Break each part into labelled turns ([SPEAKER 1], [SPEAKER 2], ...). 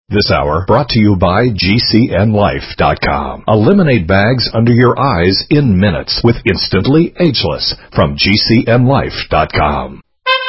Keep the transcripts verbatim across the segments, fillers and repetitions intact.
[SPEAKER 1] This hour brought to you by G C N Life dot com. Eliminate bags under your eyes in minutes with Instantly Ageless from G C N Life dot com.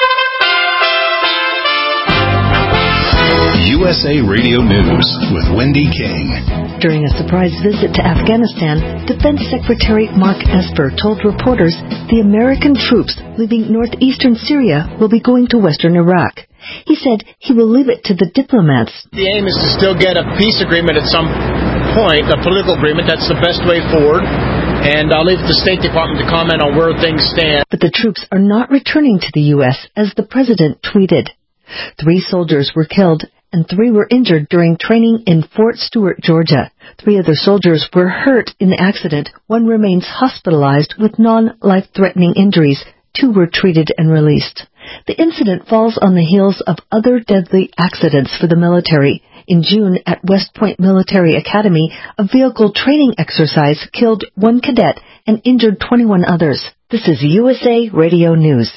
[SPEAKER 1] U S A Radio News with Wendy King.
[SPEAKER 2] During a surprise visit to Afghanistan, Defense Secretary Mark Esper told reporters the American troops leaving northeastern Syria will be going to western Iraq. He said he will leave it to the diplomats.
[SPEAKER 3] The aim is to still get a peace agreement at some point, a political agreement. That's the best way forward. And I'll leave it to the State Department to comment on where things stand.
[SPEAKER 2] But the troops are not returning to the U S, as the president tweeted. Three soldiers were killed and three were injured during training in Fort Stewart, Georgia. Three other soldiers were hurt in the accident. One remains hospitalized with non-life-threatening injuries. Two were treated and released. The incident falls on the heels of other deadly accidents for the military. In June, at West Point Military Academy, a vehicle training exercise killed one cadet and injured twenty-one others. This is U S A Radio News.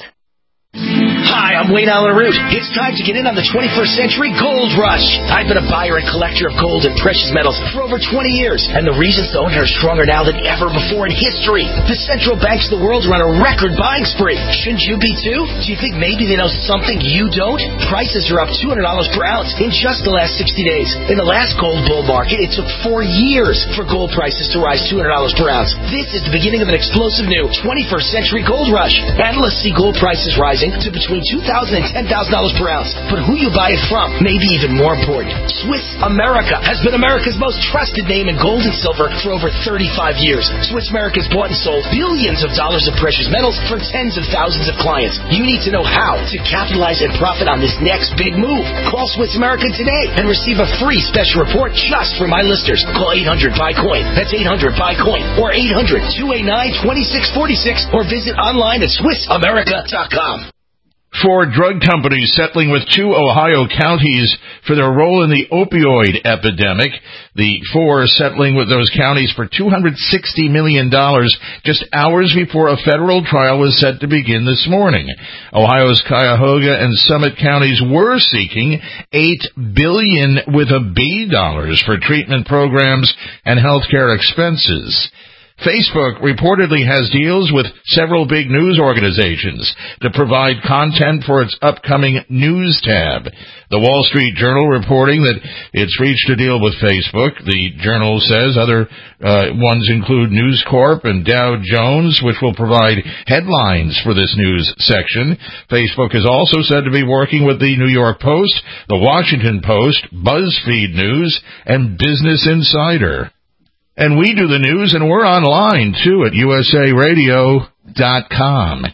[SPEAKER 4] Hi, I'm Wayne Allen Root. It's time to get in on the twenty-first century gold rush. I've been a buyer and collector of gold and precious metals for over twenty years, and the reasons to own are stronger now than ever before in history. The central banks of the world are on a record buying spree. Shouldn't you be too? Do you think maybe they know something you don't? Prices are up two hundred dollars per ounce in just the last sixty days. In the last gold bull market, it took four years for gold prices to rise two hundred dollars per ounce. This is the beginning of an explosive new twenty-first century gold rush. Analysts see gold prices rising to between two thousand dollars and ten thousand dollars per ounce. But who you buy it from may be even more important. Swiss America has been America's most trusted name in gold and silver for over thirty-five years. Swiss America has bought and sold billions of dollars of precious metals for tens of thousands of clients. You need to know how to capitalize and profit on this next big move. Call Swiss America today and receive a free special report just for my listeners. Call eight hundred buy coin. That's eight hundred buy coin or eight hundred two eight nine two six four six or visit online at Swiss America dot com.
[SPEAKER 5] Four drug companies settling with two Ohio counties for their role in the opioid epidemic. The four settling with those counties for two hundred sixty million dollars just hours before a federal trial was set to begin this morning. Ohio's Cuyahoga and Summit counties were seeking eight billion dollars with a B dollars for treatment programs and health care expenses. Facebook reportedly has deals with several big news organizations to provide content for its upcoming News tab. The Wall Street Journal reporting that it's reached a deal with Facebook. The Journal says other uh, ones include News Corp and Dow Jones, which will provide headlines for this news section. Facebook is also said to be working with the New York Post, the Washington Post, BuzzFeed News, and Business Insider. And we do the news, and we're online, too, at U S A Radio dot com.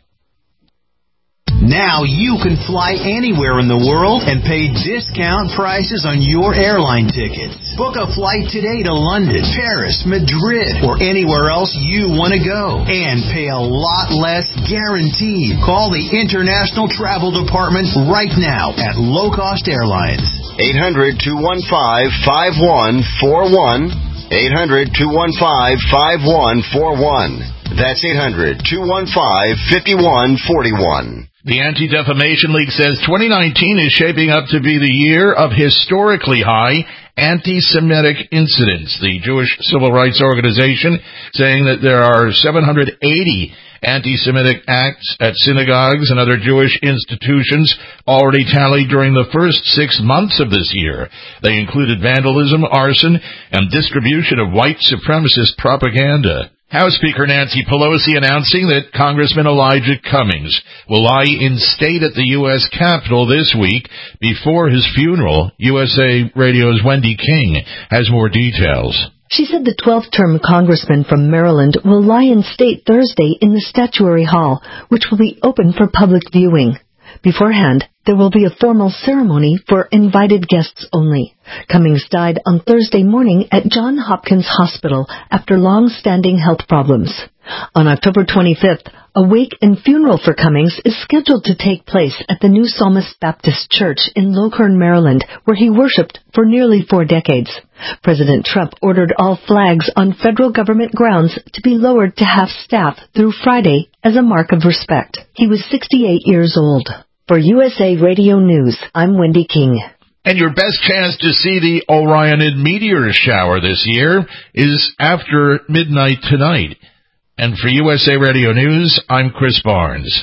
[SPEAKER 6] Now you can fly anywhere in the world and pay discount prices on your airline tickets. Book a flight today to London, Paris, Madrid, or anywhere else you want to go. And pay a lot less guaranteed. Call the International Travel Department right now at Low Cost Airlines.
[SPEAKER 7] eight hundred two one five five one four one. eight hundred two one five five one four one. That's eight hundred two one five five one four one.
[SPEAKER 5] The Anti-Defamation League says twenty nineteen is shaping up to be the year of historically high anti-Semitic incidents. The Jewish Civil Rights Organization saying that there are seven hundred eighty anti-Semitic acts at synagogues and other Jewish institutions already tallied during the first six months of this year. They included vandalism, arson, and distribution of white supremacist propaganda. House Speaker Nancy Pelosi announcing that Congressman Elijah Cummings will lie in state at the U S Capitol this week before his funeral. U S A Radio's Wendy King has more details.
[SPEAKER 2] She said the twelfth-term congressman from Maryland will lie in state Thursday in the Statuary Hall, which will be open for public viewing. Beforehand, there will be a formal ceremony for invited guests only. Cummings died on Thursday morning at Johns Hopkins Hospital after long-standing health problems. On October twenty-fifth, a wake and funeral for Cummings is scheduled to take place at the New Psalmist Baptist Church in Lockhern, Maryland, where he worshipped for nearly four decades. President Trump ordered all flags on federal government grounds to be lowered to half-staff through Friday as a mark of respect. He was sixty-eight years old. For U S A Radio News, I'm Wendy King.
[SPEAKER 5] And your best chance to see the Orionid meteor shower this year is after midnight tonight. And for U S A Radio News, I'm Chris Barnes.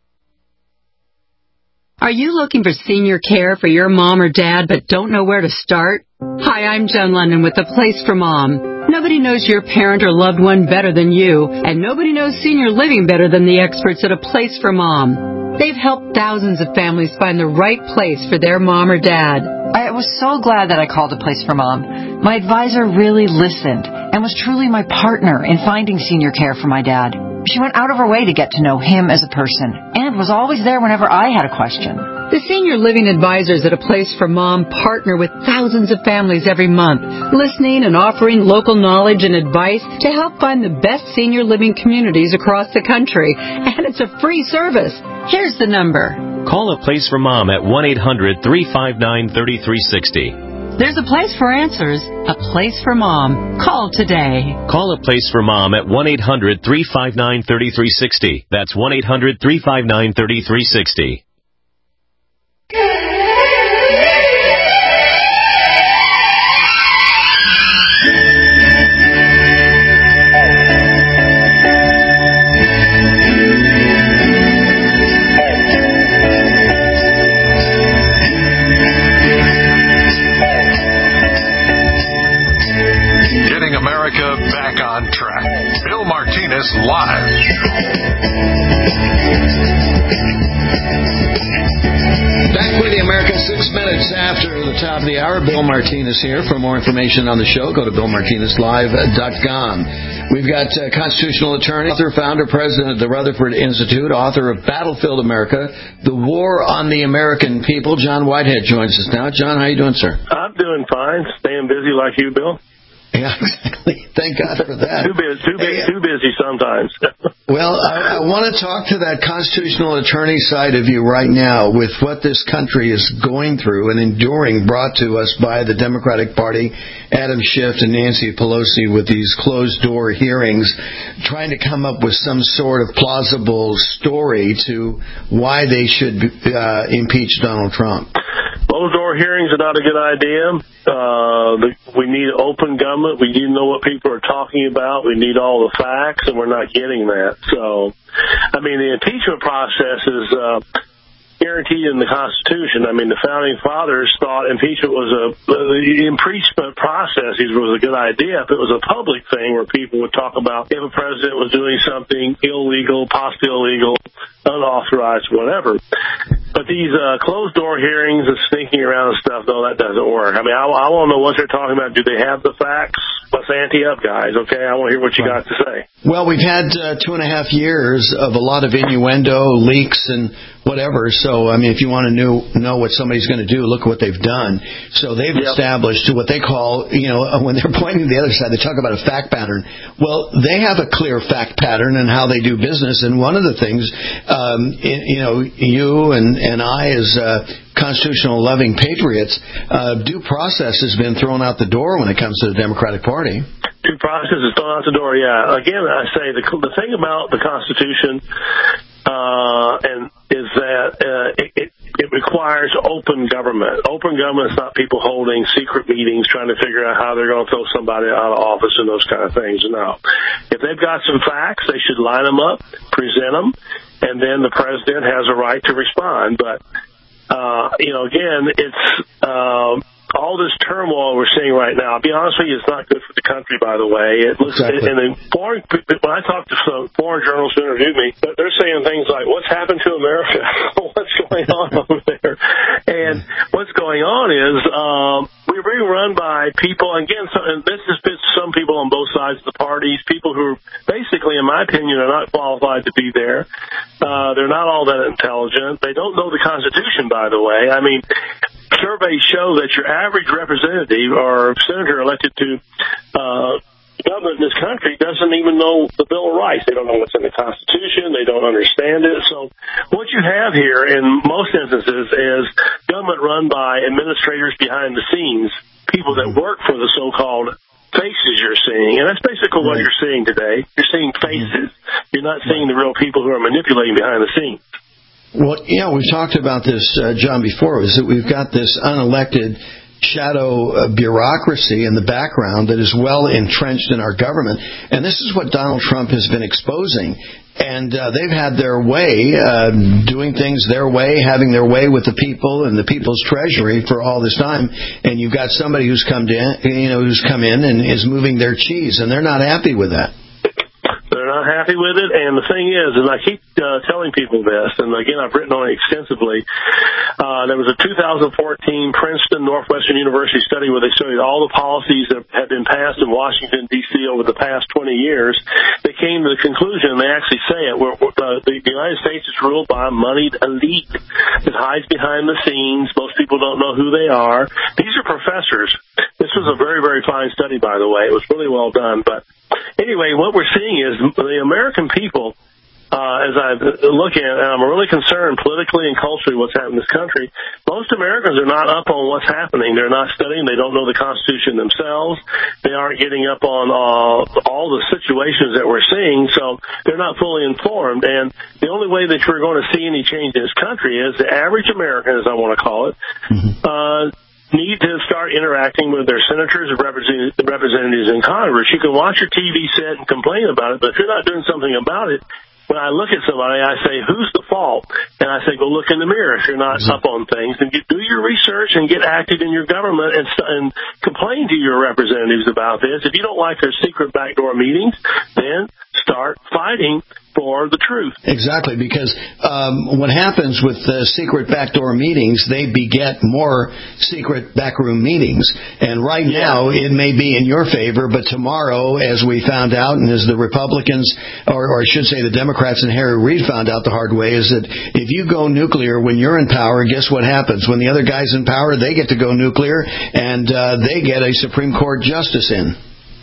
[SPEAKER 8] Are you looking for senior care for your mom or dad but don't know where to start? Hi, I'm Joan London with The Place for Mom. Nobody knows your parent or loved one better than you, and nobody knows senior living better than the experts at A Place for Mom. They've helped thousands of families find the right place for their mom or dad.
[SPEAKER 9] I was so glad that I called A Place for Mom. My advisor really listened and was truly my partner in finding senior care for my dad. She went out of her way to get to know him as a person and was always there whenever I had a question.
[SPEAKER 8] The senior living advisors at A Place for Mom partner with thousands of families every month, listening and offering local knowledge and advice to help find the best senior living communities across the country. And it's a free service. Here's the number.
[SPEAKER 10] Call A Place for Mom at one eight hundred three five nine three three six zero.
[SPEAKER 8] There's a place for answers, a place for mom. Call today.
[SPEAKER 10] Call A Place for Mom at one eight hundred three five nine three three six zero. That's one eight hundred three five nine three three six zero.
[SPEAKER 1] America back on track. Bill Martinez live.
[SPEAKER 11] Back with the American, six minutes after the top of the hour. Bill Martinez here. For more information on the show, go to bill martinez live dot com. We've got uh, constitutional attorney, author, founder, president of the Rutherford Institute, author of Battlefield America, The War on the American People. John Whitehead joins us now. John, how you doing, sir?
[SPEAKER 12] I'm doing fine. Staying busy like you, Bill.
[SPEAKER 11] Yeah, exactly. Thank God for that.
[SPEAKER 12] Too busy, too, busy, too busy sometimes.
[SPEAKER 11] Well, I, I want to talk to that constitutional attorney side of you right now with what this country is going through and enduring, brought to us by the Democratic Party, Adam Schiff and Nancy Pelosi, with these closed-door hearings, trying to come up with some sort of plausible story to why they should uh, impeach Donald Trump.
[SPEAKER 12] Closed-door hearings are not a good idea. Uh, the, we need open government. We need to know what people are talking about. We need all the facts, and we're not getting that. So, I mean, the impeachment process is uh, guaranteed in the Constitution. I mean, the Founding Fathers thought impeachment was a the impeachment process was a good idea if it was a public thing where people would talk about if a president was doing something illegal, possibly illegal, unauthorized, whatever. But these uh, closed-door hearings and sneaking around and stuff, no, that doesn't work. I mean, I, I want to know what they're talking about. Do they have the facts? Let's ante up, guys, okay? I want to hear what you got to say.
[SPEAKER 11] Well, we've had uh, two and a half years of a lot of innuendo, leaks, and whatever. So, I mean, if you want to know, know what somebody's going to do, look at what they've done. So they've yep. established what they call, you know, when they're pointing to the other side, they talk about a fact pattern. Well, they have a clear fact pattern in how they do business. And one of the things, um, you know, you and, and I as uh, constitutional loving patriots, uh, due process has been thrown out the door when it comes to the Democratic Party.
[SPEAKER 12] Due process is thrown out the door, yeah. Again, I say the, the thing about the Constitution uh, and is that uh, it, it, it requires open government. Open government is not people holding secret meetings trying to figure out how they're going to throw somebody out of office and those kind of things. No. If they've got some facts, they should line them up, present them, and then the president has a right to respond. But, uh, you know, again, it's uh, all this turmoil we're seeing right now. I'll be honest with you, it's not good for the country, by the way. It looks, exactly. And then foreign, when I talk to some foreign journalists who interviewed me, they're saying things like, what's happened to America? What's going on over there? And what's going on is um, we're being run by people, again, so, and this is some people on both sides of the parties, people who are basically, in my opinion, are not qualified to be there. Uh, they're not all that intelligent. They don't know the Constitution, by the way. I mean, surveys show that your average representative or senator elected to uh, government in this country doesn't even know the Bill of Rights. They don't know what's in the Constitution. They don't understand it. So what you have here in most instances is government run by administrators behind the scenes, people that work for the so-called faces you're seeing. And that's basically what you're seeing today. You're seeing faces. You're not seeing the real people who are manipulating behind the scenes.
[SPEAKER 11] Well, yeah, we've talked about this, uh, John, before, is that we've got this unelected shadow uh, bureaucracy in the background that is well entrenched in our government. And this is what Donald Trump has been exposing. And uh, they've had their way, uh, doing things their way, having their way with the people and the people's treasury for all this time. And you've got somebody who's come in, you know, who's come in and is moving their cheese, and they're not happy with that.
[SPEAKER 12] They're not happy with it, and the thing is, and I keep uh, telling people this, and again, I've written on it extensively, uh, there was a two thousand fourteen Princeton Northwestern University study where they studied all the policies that had been passed in Washington, D C over the past twenty years. They came to the conclusion, and they actually say it, where uh, the United States is ruled by a moneyed elite that hides behind the scenes. Most people don't know who they are. These are professors. This was a very, very fine study, by the way. It was really well done, but anyway, what we're seeing is the American people, uh, as I look at it, and I'm really concerned politically and culturally what's happening in this country, most Americans are not up on what's happening. They're not studying. They don't know the Constitution themselves. They aren't getting up on uh, all the situations that we're seeing, so they're not fully informed. And the only way that we're going to see any change in this country is the average American, as I want to call it, uh, need to start interacting with their senators and representatives in Congress. You can watch your T V set and complain about it, but if you're not doing something about it, when I look at somebody, I say, who's the fault? And I say, go look in the mirror if you're not up on things, and get, do your research and get active in your government and, and complain to your representatives about this. If you don't like their secret backdoor meetings, then start fighting for the truth.
[SPEAKER 11] Exactly, because um, what happens with the secret backdoor meetings, they beget more secret backroom meetings. And right yeah. now, it may be in your favor, but tomorrow, as we found out, and as the Republicans, or, or I should say the Democrats and Harry Reid found out the hard way, is that if you go nuclear when you're in power, guess what happens? When the other guy's in power, they get to go nuclear, and uh, they get a Supreme Court justice in.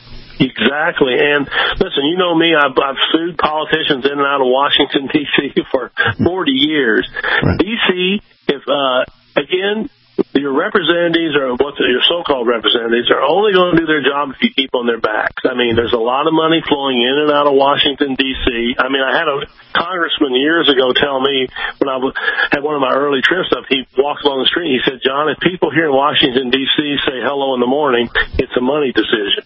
[SPEAKER 12] Exactly. And listen, you know me, I've, I've sued politicians in and out of Washington, D C for forty years. Right. D C, if, uh, again, your representatives or what your so-called representatives are only going to do their job if you keep on their backs. I mean, there's a lot of money flowing in and out of Washington, D C. I mean, I had a congressman years ago tell me when I had one of my early trips up, he walked along the street, he said, John, if people here in Washington, D C say hello in the morning, it's a money decision.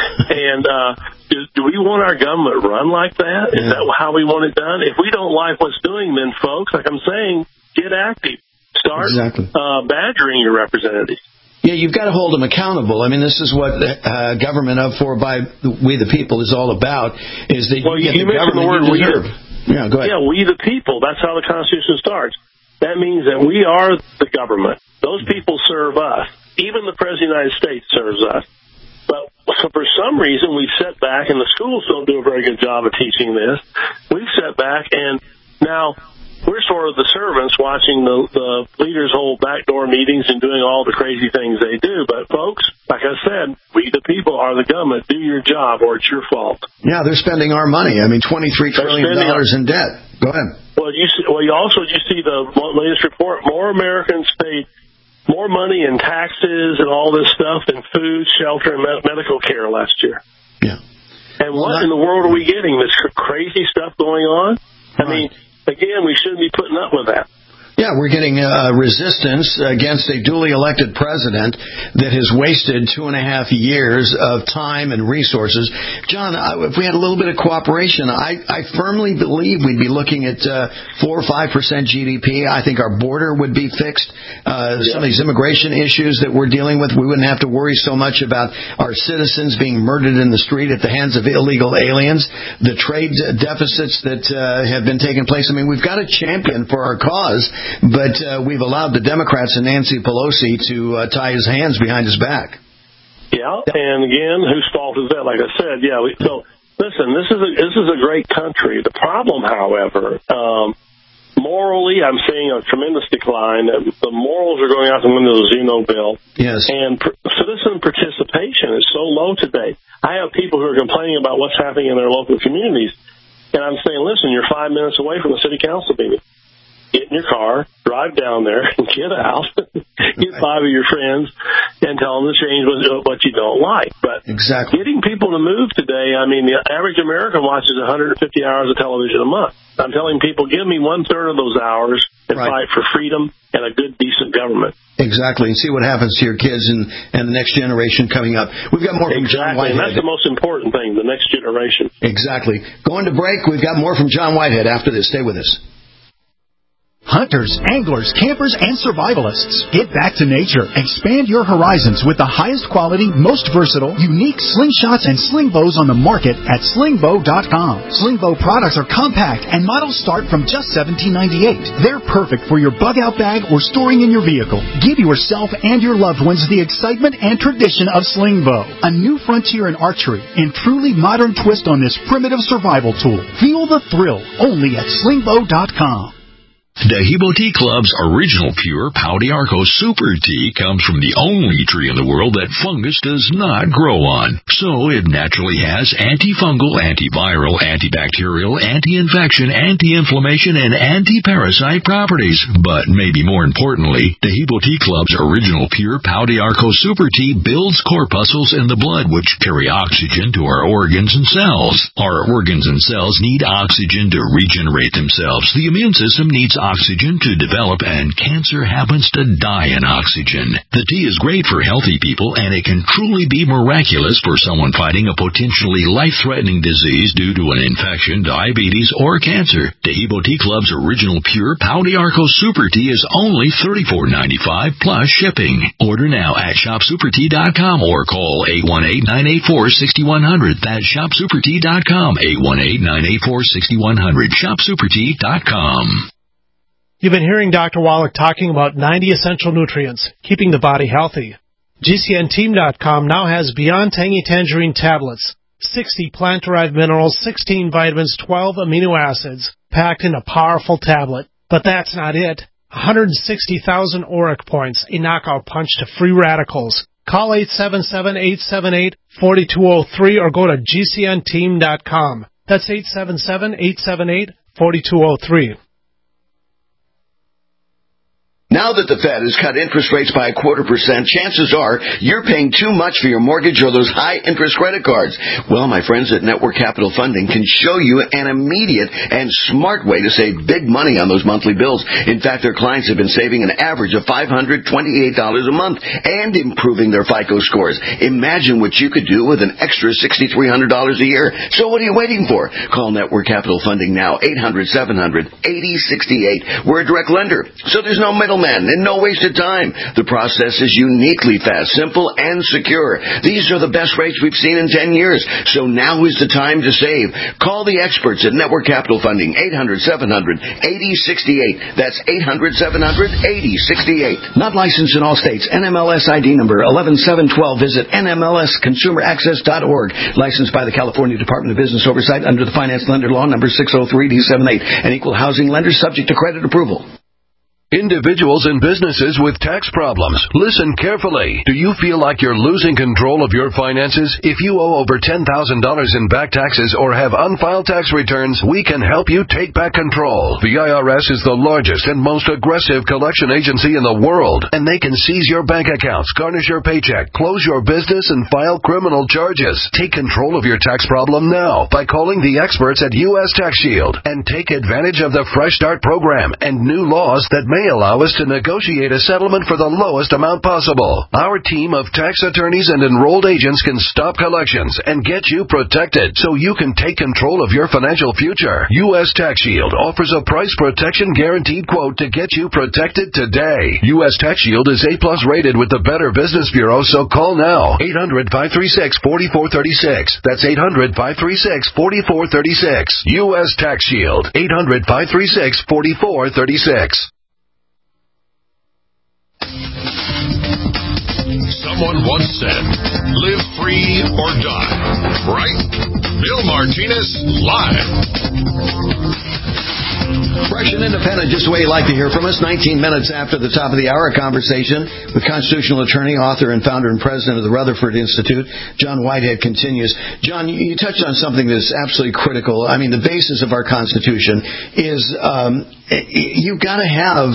[SPEAKER 12] And uh, do, do we want our government run like that? Is that how we want it done? If we don't like what's doing, then, folks, like I'm saying, get active. Start exactly. uh, badgering your representatives.
[SPEAKER 11] Yeah, you've got to hold them accountable. I mean, this is what uh, government of for by we the people is all about, is that
[SPEAKER 12] well,
[SPEAKER 11] you get
[SPEAKER 12] you
[SPEAKER 11] the government
[SPEAKER 12] the word
[SPEAKER 11] you deserve.
[SPEAKER 12] We.
[SPEAKER 11] Yeah, go ahead.
[SPEAKER 12] Yeah, we the people. That's how the Constitution starts. That means that we are the government. Those people serve us. Even the President of the United States serves us. But for some reason, we've sat back, and the schools don't do a very good job of teaching this. We've sat back, and now we're sort of the servants watching the, the leaders hold backdoor meetings and doing all the crazy things they do. But, folks, like I said, we the people are the government. Do your job, or it's your fault.
[SPEAKER 11] Yeah, they're spending our money. I mean, twenty-three trillion dollars in debt. Go ahead.
[SPEAKER 12] Well, you see, well, you also you see the latest report. More Americans paid more money in taxes and all this stuff than food, shelter, and medical care last year.
[SPEAKER 11] Yeah.
[SPEAKER 12] And what in the world are we getting? This crazy stuff going on? I
[SPEAKER 11] right.
[SPEAKER 12] mean, again, we shouldn't be putting up with that.
[SPEAKER 11] Yeah, we're getting uh, resistance against a duly elected president that has wasted two and a half years of time and resources. John, if we had a little bit of cooperation, I, I firmly believe we'd be looking at uh, four or five percent G D P. I think our border would be fixed. Uh, yeah. Some of these immigration issues that we're dealing with, we wouldn't have to worry so much about our citizens being murdered in the street at the hands of illegal aliens. The trade deficits that uh, have been taking place. I mean, we've got a champion for our cause. But uh, we've allowed the Democrats and Nancy Pelosi to uh, tie his hands behind his back.
[SPEAKER 12] Yeah, and again, whose fault is that? Like I said, yeah. We, so listen, this is a, this is a great country. The problem, however, um, morally, I'm seeing a tremendous decline. The morals are going out the window of the Zeno bill.
[SPEAKER 11] Yes.
[SPEAKER 12] And pr- citizen participation is so low today. I have people who are complaining about what's happening in their local communities, and I'm saying, listen, you're five minutes away from the city council meeting. get in your car, drive down there, and get out, get five of your friends, and tell them to change what, what you don't like. But
[SPEAKER 11] exactly.
[SPEAKER 12] getting people to move today, I mean, the average American watches one hundred fifty hours of television a month. I'm telling people, give me one-third of those hours and right. fight for freedom and a good, decent government.
[SPEAKER 11] Exactly, and see what happens to your kids and, and the next generation coming up. We've got more from
[SPEAKER 12] exactly.
[SPEAKER 11] John Whitehead.
[SPEAKER 12] And that's the most important thing, the next generation.
[SPEAKER 11] Exactly. Going to break, we've got more from John Whitehead after this. Stay with us.
[SPEAKER 13] Hunters, anglers, campers, and survivalists. Get back to nature. Expand your horizons with the highest quality, most versatile, unique slingshots and sling bows on the market at sling bow dot com. Sling bow products are compact and models start from just seventeen ninety-eight. They're perfect for your bug out bag or storing in your vehicle. Give yourself and your loved ones the excitement and tradition of sling bow. A new frontier in archery and truly modern twist on this primitive survival tool. Feel the thrill only at sling bow dot com.
[SPEAKER 14] Dehibo Tea Club's original pure Pau d'Arco Super Tea comes from the only tree in the world that fungus does not grow on. So it naturally has antifungal, antiviral, antibacterial, anti-infection, anti-inflammation, and anti-parasite properties. But maybe more importantly, Dehibo Tea Club's original pure Pau d'Arco Super Tea builds corpuscles in the blood which carry oxygen to our organs and cells. Our organs and cells need oxygen to regenerate themselves. The immune system needs oxygen to develop, and cancer happens to die in oxygen. The tea is great for healthy people, and it can truly be miraculous for someone fighting a potentially life-threatening disease due to an infection, diabetes, or cancer. Dehibo Tea Club's original pure Pau d'Arco Super Tea is only thirty-four ninety-five plus shipping. Order now at shop super tea dot com or call eight one eight, nine eight four, six one zero zero. That's shop super tea dot com, eight one eight, nine eight four, six one zero zero, shop super tea dot com.
[SPEAKER 15] You've been hearing Doctor Wallach talking about ninety essential nutrients, keeping the body healthy. G C N team dot com now has Beyond Tangy Tangerine tablets, sixty plant-derived minerals, sixteen vitamins, twelve amino acids, packed in a powerful tablet. But that's not it. one hundred sixty thousand auric points, a knockout punch to free radicals. Call eight seven seven, eight seven eight, four two zero three or go to G C N team dot com. That's eight seven seven, eight seven eight, four two zero three.
[SPEAKER 11] Now that the Fed has cut interest rates by a quarter percent, chances are you're paying too much for your mortgage or those high-interest credit cards. Well, my friends at Network Capital Funding can show you an immediate and smart way to save big money on those monthly bills. In fact, their clients have been saving an average of five hundred twenty-eight dollars a month and improving their FICO scores. Imagine what you could do with an extra six thousand three hundred dollars a year. So what are you waiting for? Call Network Capital Funding now, eight hundred, seven hundred, eighty sixty-eight. We're a direct lender, so there's no middleman and no wasted time. The process is uniquely fast, simple, and secure. These are the best rates we've seen in ten years, so now is the time to save. Call the experts at Network Capital Funding, eight hundred, seven hundred, eighty sixty-eight. That's eight hundred, seven hundred, eighty sixty-eight. Not licensed in all states. N M L S I D number eleven seven one two. Visit N M L S consumer access dot org. Licensed by the California Department of Business Oversight under the Finance Lender Law number six oh three D seventy-eight. An equal housing lender subject to credit approval.
[SPEAKER 16] Individuals and businesses with tax problems, listen carefully. Do you feel like you're losing control of your finances? If you owe over ten thousand dollars in back taxes or have unfiled tax returns, we can help you take back control. The I R S is the largest and most aggressive collection agency in the world, and they can seize your bank accounts, garnish your paycheck, close your business, and file criminal charges. Take control of your tax problem now by calling the experts at U S Tax Shield and take advantage of the Fresh Start program and new laws that may allow us to negotiate a settlement for the lowest amount possible. Our team of tax attorneys and enrolled agents can stop collections and get you protected so you can take control of your financial future. U S Tax Shield offers a price protection guaranteed quote to get you protected today. U S Tax Shield is A plus rated with the Better Business Bureau, so call now. eight hundred, five three six, four four three six. That's eight hundred, five three six, four four three six. U S Tax Shield. eight hundred, five three six, four four three six.
[SPEAKER 1] Someone once said, live free or die. Right? Bill Martinez, live.
[SPEAKER 11] Fresh and independent, just the way you like to hear from us. nineteen minutes after the top of the hour, a conversation with constitutional attorney, author, and founder and president of the Rutherford Institute, John Whitehead, continues. John, you touched on something that's absolutely critical. I mean, the basis of our Constitution is um, you've got to have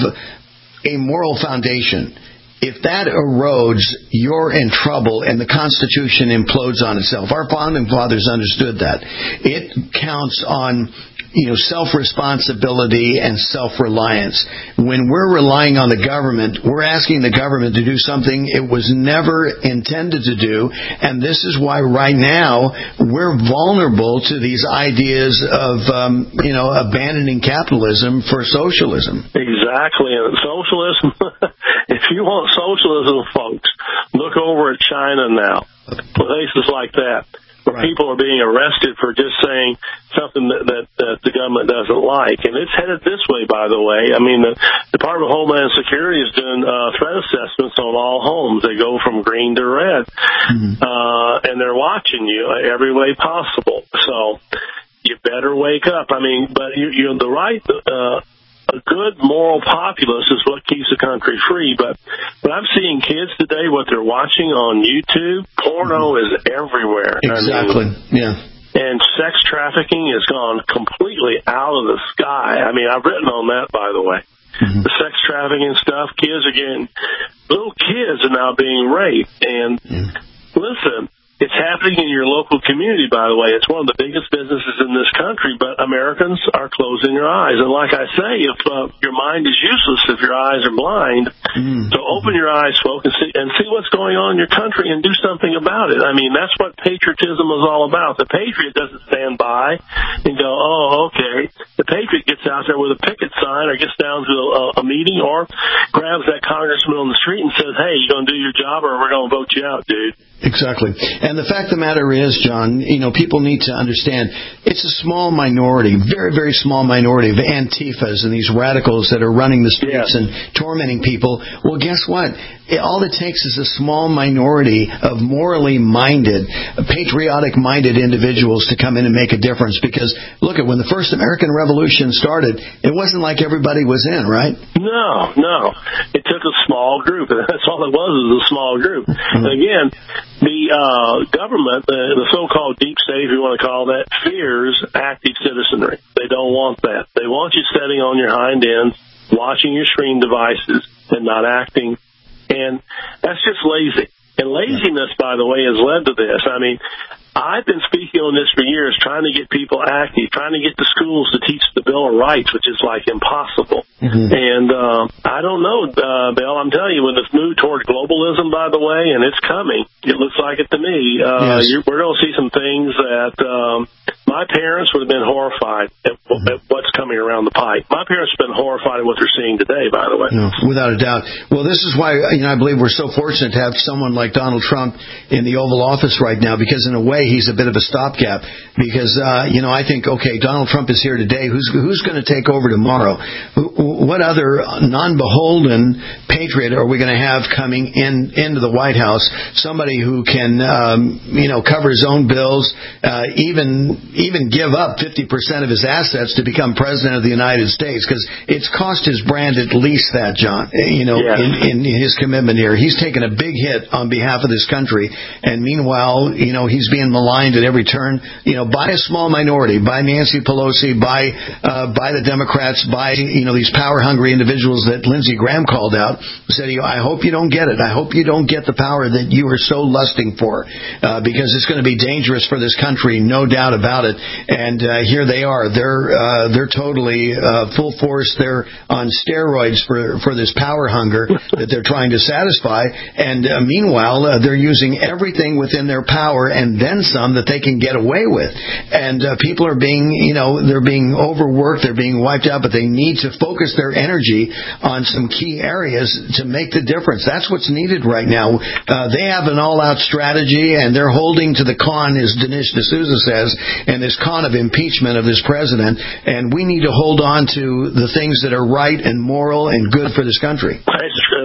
[SPEAKER 11] a moral foundation. If that erodes, you're in trouble, and the Constitution implodes on itself. Our founding fathers understood that. It counts on, you know, self-responsibility and self-reliance. When we're relying on the government, we're asking the government to do something it was never intended to do, and this is why right now we're vulnerable to these ideas of, um, you know, abandoning capitalism for socialism.
[SPEAKER 12] Exactly, and socialism, if you want socialism, folks, look over at China now, places like that, where right. people are being arrested for just saying something that, that, that the government doesn't like. And it's headed this way, by the way. I mean, the Department of Homeland Security is doing uh, threat assessments on all homes. They go from green to red, mm-hmm. uh, and they're watching you every way possible. So you better wake up. I mean, but you, you're the right... Uh, A good moral populace is what keeps the country free. But but I'm seeing kids today, what they're watching on YouTube, porno is everywhere.
[SPEAKER 11] Exactly, I mean, yeah.
[SPEAKER 12] And sex trafficking has gone completely out of the sky. I mean, I've written on that, by the way. Mm-hmm. The sex trafficking stuff, kids are getting, little kids are now being raped. And mm. listen, it's happening in your local community, by the way. It's one of the biggest businesses in this country, but Americans are closing their eyes. And like I say, if uh, your mind is useless if your eyes are blind, mm. so open your eyes, folks, and see, and see what's going on in your country and do something about it. I mean, that's what patriotism is all about. The patriot doesn't stand by and go, oh, okay. The patriot gets out there with a picket sign or gets down to a, a meeting or grabs that congressman on the street and says, hey, you going to do your job or we're going to vote you out, dude.
[SPEAKER 11] Exactly. And the fact of the matter is, John, you know, people need to understand it's a small minority, very, very small minority of Antifas and these radicals that are running the streets yes. and tormenting people. Well, guess what? It, all it takes is a small minority of morally minded, patriotic-minded individuals to come in and make a difference. Because, look, at when the first American Revolution started, it wasn't like everybody was in, right?
[SPEAKER 12] No, no. It took a small group. That's all it was, was a small group. Mm-hmm. And again, the uh, government, the, the so-called deep state, if you want to call that, fears active citizenry. They don't want that. They want you sitting on your hind ends, watching your screen devices, and not acting. And that's just lazy. And laziness, by the way, has led to this. I mean, I've been speaking on this for years, trying to get people active, trying to get the schools to teach the Bill of Rights, which is like impossible. Mm-hmm. And uh, I don't know, uh, Bill, I'm telling you, when this move toward globalism, by the way, and it's coming, it looks like it to me, uh, yes. you're, we're going to see some things that um, my parents would have been horrified at, mm-hmm. at what's coming around the pipe. My parents have been horrified at what they're seeing today, by the way.
[SPEAKER 11] No, without a doubt. Well, this is why, you know, I believe we're so fortunate to have someone like Donald Trump in the Oval Office right now, because in a way, he's a bit of a stopgap because, uh, you know, I think, okay, Donald Trump is here today. Who's who's going to take over tomorrow? What other non-beholden patriot are we going to have coming in into the White House? Somebody who can, um, you know, cover his own bills, uh, even even give up fifty percent of his assets to become president of the United States, because it's cost his brand at least that, John, you know, yeah. in, in his commitment here. He's taken a big hit on behalf of this country, and meanwhile, you know, he's being maligned at every turn, you know, by a small minority, by Nancy Pelosi, by uh, by the Democrats, by, you know, these power-hungry individuals that Lindsey Graham called out, who said, I hope you don't get it. I hope you don't get the power that you are so lusting for, uh, because it's going to be dangerous for this country, no doubt about it. And uh, here they are. They're uh, they're totally uh, full force. They're on steroids for, for this power hunger that they're trying to satisfy. And uh, meanwhile, uh, they're using everything within their power and then some that they can get away with. And uh, people are being, you know, they're being overworked, they're being wiped out, but they need to focus their energy on some key areas to make the difference. That's what's needed right now. Uh, they have an all-out strategy, and they're holding to the con, as Dinesh D'Souza says, and this con of impeachment of this president, and we need to hold on to the things that are right and moral and good for this country.
[SPEAKER 12] That's, uh,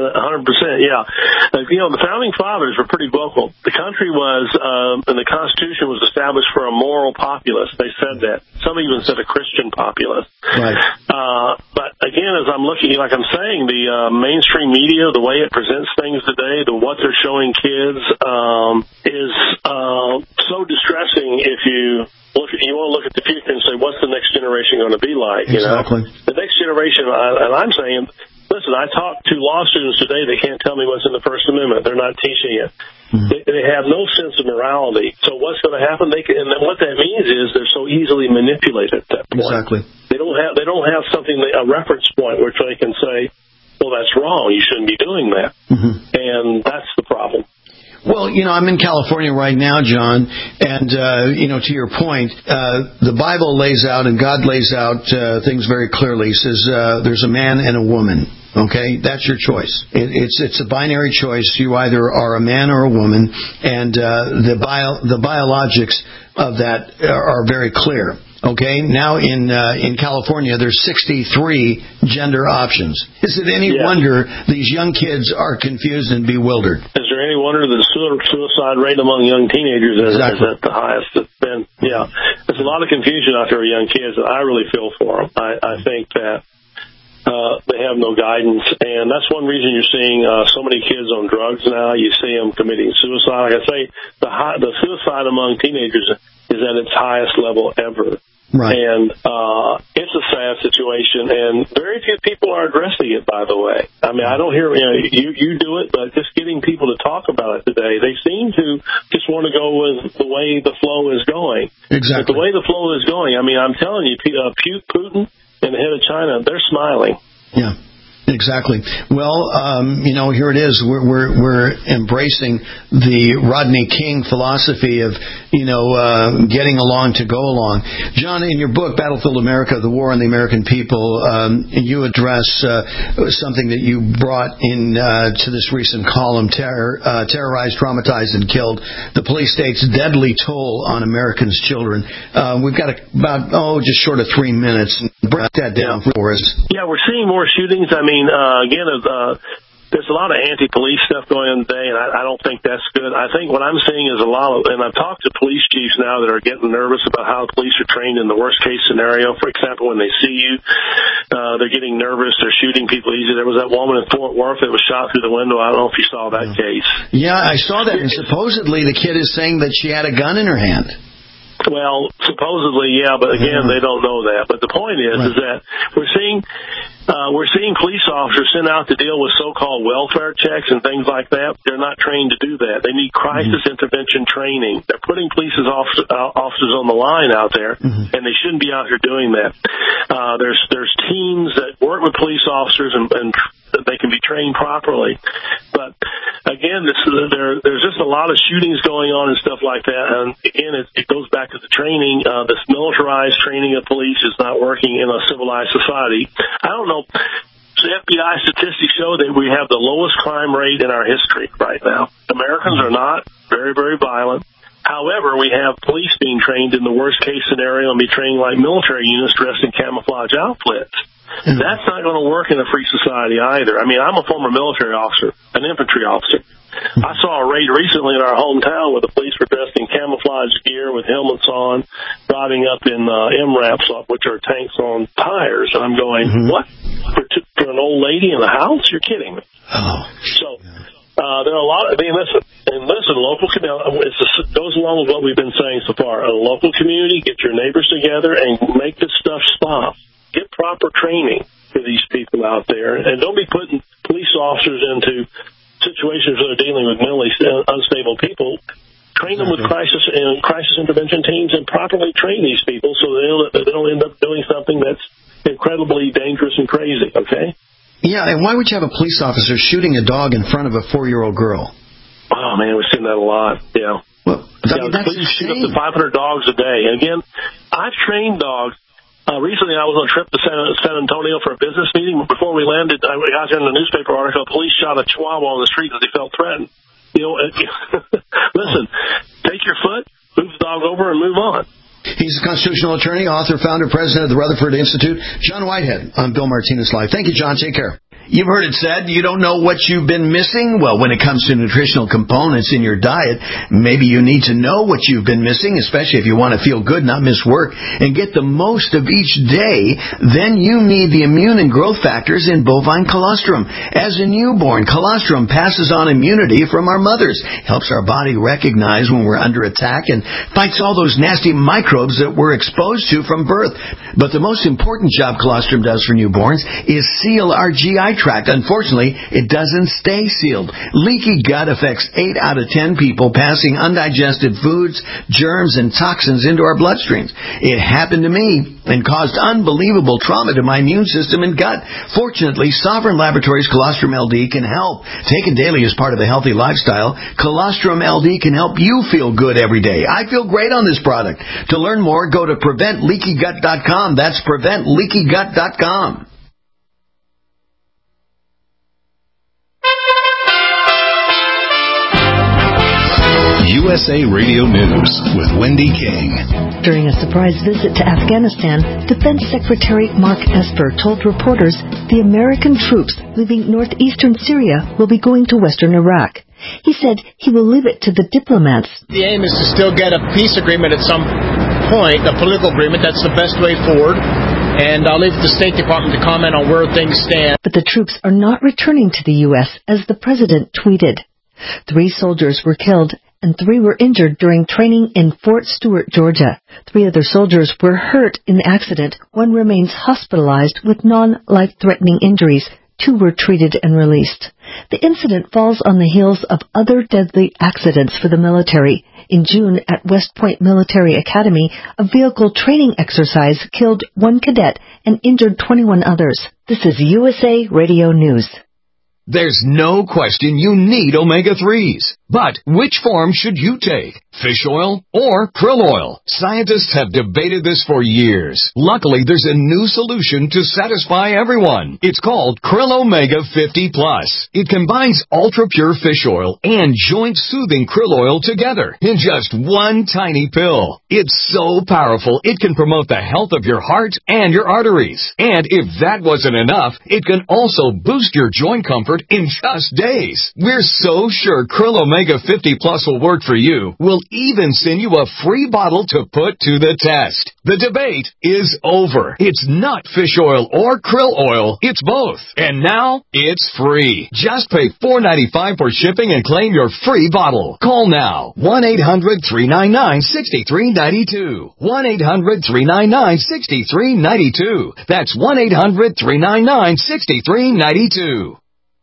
[SPEAKER 12] one hundred percent, yeah. Uh, you know, the Founding Fathers were pretty vocal. The country was, um, and the Constitution was established for a moral populace. They said that. Some even said a Christian populace.
[SPEAKER 11] Right.
[SPEAKER 12] Uh, but again, as I'm looking, like I'm saying, the uh, mainstream media, the way it presents things today, the what they're showing kids, um, is uh, so distressing if you look at, you want to look at the future and say, what's the next generation going to be like? You
[SPEAKER 11] exactly.
[SPEAKER 12] know? The next generation, and I'm saying, listen, I talk to law students today, they can't tell me what's in the First Amendment. They're not teaching it. Mm-hmm. They, they have no sense of morality. So what's going to happen? They can, and what that means is they're so easily manipulated at that point.
[SPEAKER 11] Exactly.
[SPEAKER 12] They don't have they don't have something, a reference point which they can say, well, that's wrong. You shouldn't be doing that. Mm-hmm. And that's the problem.
[SPEAKER 11] Well, you know, I'm in California right now, John, and, uh, you know, to your point, uh, the Bible lays out and God lays out uh, things very clearly. He says uh, there's a man and a woman. Okay, that's your choice. It, it's it's a binary choice. You either are a man or a woman, and uh, the bio the biologics of that are, are very clear. Okay, now in uh, in California, there's sixty-three gender options. Is it any yeah. wonder these young kids are confused and bewildered?
[SPEAKER 12] Is there any wonder that the suicide rate among young teenagers is, exactly. is at the highest it's been? Yeah, there's a lot of confusion out there with young kids, and I really feel for them. I, I think that uh, they have no guidance, and that's one reason you're seeing uh, so many kids on drugs now. You see them committing suicide. Like I say, the high, the suicide among teenagers is at its highest level ever.
[SPEAKER 11] Right.
[SPEAKER 12] And uh, it's a sad situation, and very few people are addressing it, by the way. I mean, I don't hear, you know, you, you do it, but just getting people to talk about it today, they seem to just want to go with the way the flow is going.
[SPEAKER 11] Exactly.
[SPEAKER 12] But the way the flow is going, I mean, I'm telling you, uh, Putin and the head of China, they're smiling.
[SPEAKER 11] Yeah. Exactly. Well, um, you know, here it is. We're, we're we're embracing the Rodney King philosophy of, you know, uh, getting along to go along. John, in your book, Battlefield America, The War on the American People, um, you address uh, something that you brought in uh, to this recent column, terror, uh, Terrorized, Traumatized, and Killed, the police state's deadly toll on Americans' children. Uh, we've got a, about, oh, just short of three minutes. Break that down for us.
[SPEAKER 12] Yeah, we're seeing more shootings. I mean, Uh, again, uh, there's a lot of anti-police stuff going on today, and I, I don't think that's good. I think what I'm seeing is a lot of, and I've talked to police chiefs now that are getting nervous about how police are trained in the worst-case scenario. For example, when they see you, uh, they're getting nervous. They're shooting people easy. There was that woman in Fort Worth that was shot through the window. I don't know if you saw that case.
[SPEAKER 11] Yeah, I saw that, and supposedly the kid is saying that she had a gun in her hand.
[SPEAKER 12] Well, supposedly, yeah, but again, they don't know that. But the point is, right. is that we're seeing uh, we're seeing police officers sent out to deal with so-called welfare checks and things like that. They're not trained to do that. They need crisis mm-hmm. intervention training. They're putting police officers, uh, officers on the line out there, mm-hmm. and they shouldn't be out here doing that. Uh, there's there's teams that work with police officers and, and they can be trained properly. But again, this, there, there's just a lot of shootings going on and stuff like that. And again, it, it goes back to the training. Uh, this militarized training of police is not working in a civilized society. I don't know. The F B I statistics show that we have the lowest crime rate in our history right now. Americans are not very, very violent. However, we have police being trained in the worst case scenario and be trained like military units dressed in camouflage outfits. Mm-hmm. That's not going to work in a free society either. I mean, I'm a former military officer, an infantry officer. Mm-hmm. I saw a raid recently in our hometown where the police were dressed in camouflage gear with helmets on, driving up in uh, M RAPs, which are tanks on tires. And I'm going, mm-hmm. what? For, t- for an old lady in the house? You're kidding me.
[SPEAKER 11] Oh.
[SPEAKER 12] So uh, there are a lot of, I mean, listen, and listen, local community, it goes along with what we've been saying so far. A local community, get your neighbors together and make this stuff stop. Get proper training for these people out there, and don't be putting police officers into situations where they're dealing with mentally unstable people. Train them with crisis and crisis intervention teams, and properly train these people so they don't, they don't end up doing something that's incredibly dangerous and crazy. Okay?
[SPEAKER 11] Yeah, and why would you have a police officer shooting a dog in front of a four-year-old girl?
[SPEAKER 12] Oh man, we've seen that a lot. Yeah.
[SPEAKER 11] Well, I mean,
[SPEAKER 12] yeah,
[SPEAKER 11] that's
[SPEAKER 12] police
[SPEAKER 11] insane.
[SPEAKER 12] shoot up to five hundred dogs a day, and again, I've trained dogs. Uh, recently, I was on a trip to San, San Antonio for a business meeting. Before we landed, I got in a newspaper article. Police shot a chihuahua on the street because they felt threatened. You know, listen, take your foot, move the dog over, and move on.
[SPEAKER 11] He's a constitutional attorney, author, founder, president of the Rutherford Institute. John Whitehead on Bill Martinez Live. Thank you, John. Take care. You've heard it said you don't know what you've been missing. Well, when it comes to nutritional components in your diet, maybe you need to know what you've been missing, especially if you want to feel good, not miss work, and get the most of each day. Then you need the immune and growth factors in bovine colostrum. As a newborn, colostrum passes on immunity from our mothers, helps our body recognize when we're under attack, and fights all those nasty microbes that we're exposed to from birth. But the most important job colostrum does for newborns is seal our G I tract. Unfortunately, it doesn't stay sealed. Leaky gut affects eight out of ten people, passing undigested foods, germs, and toxins into our bloodstreams. It happened to me and caused unbelievable trauma to my immune system and gut. Fortunately, Sovereign Laboratories Colostrum L D can help. Taken daily as part of a healthy lifestyle, Colostrum L D can help you feel good every day. I feel great on this product. To learn more, go to prevent leaky gut dot com. That's prevent leaky gut dot com.
[SPEAKER 1] U S A Radio News with Wendy King.
[SPEAKER 2] During a surprise visit to Afghanistan, Defense Secretary Mark Esper told reporters the American troops leaving northeastern Syria will be going to western Iraq. He said he will leave it to the diplomats.
[SPEAKER 3] The aim is to still get a peace agreement at some point, a political agreement. That's the best way forward. And I'll leave it to the State Department to comment on where things stand.
[SPEAKER 2] But the troops are not returning to the U S, as the president tweeted. Three soldiers were killed and three were injured during training in Fort Stewart, Georgia. Three other soldiers were hurt in the accident. One remains hospitalized with non-life-threatening injuries. Two were treated and released. The incident falls on the heels of other deadly accidents for the military. In June, at West Point Military Academy, a vehicle training exercise killed one cadet and injured twenty-one others. This is U S A Radio News.
[SPEAKER 17] There's no question you need omega threes. But which form should you take? Fish oil or krill oil? Scientists have debated this for years. Luckily, there's a new solution to satisfy everyone. It's called Krill Omega fifty plus. It combines ultra-pure fish oil and joint-soothing krill oil together in just one tiny pill. It's so powerful, it can promote the health of your heart and your arteries. And if that wasn't enough, it can also boost your joint comfort in just days. We're so sure Krill Omega fifty plus will work for you. We'll even send you a free bottle to put to the test. The debate is over. It's not fish oil or krill oil. It's both. And now it's free. Just pay four dollars and ninety-five cents for shipping and claim your free bottle. Call now. one eight hundred three nine nine six three nine two. one eight hundred three nine nine six three nine two. That's one eight hundred three nine nine six three nine two.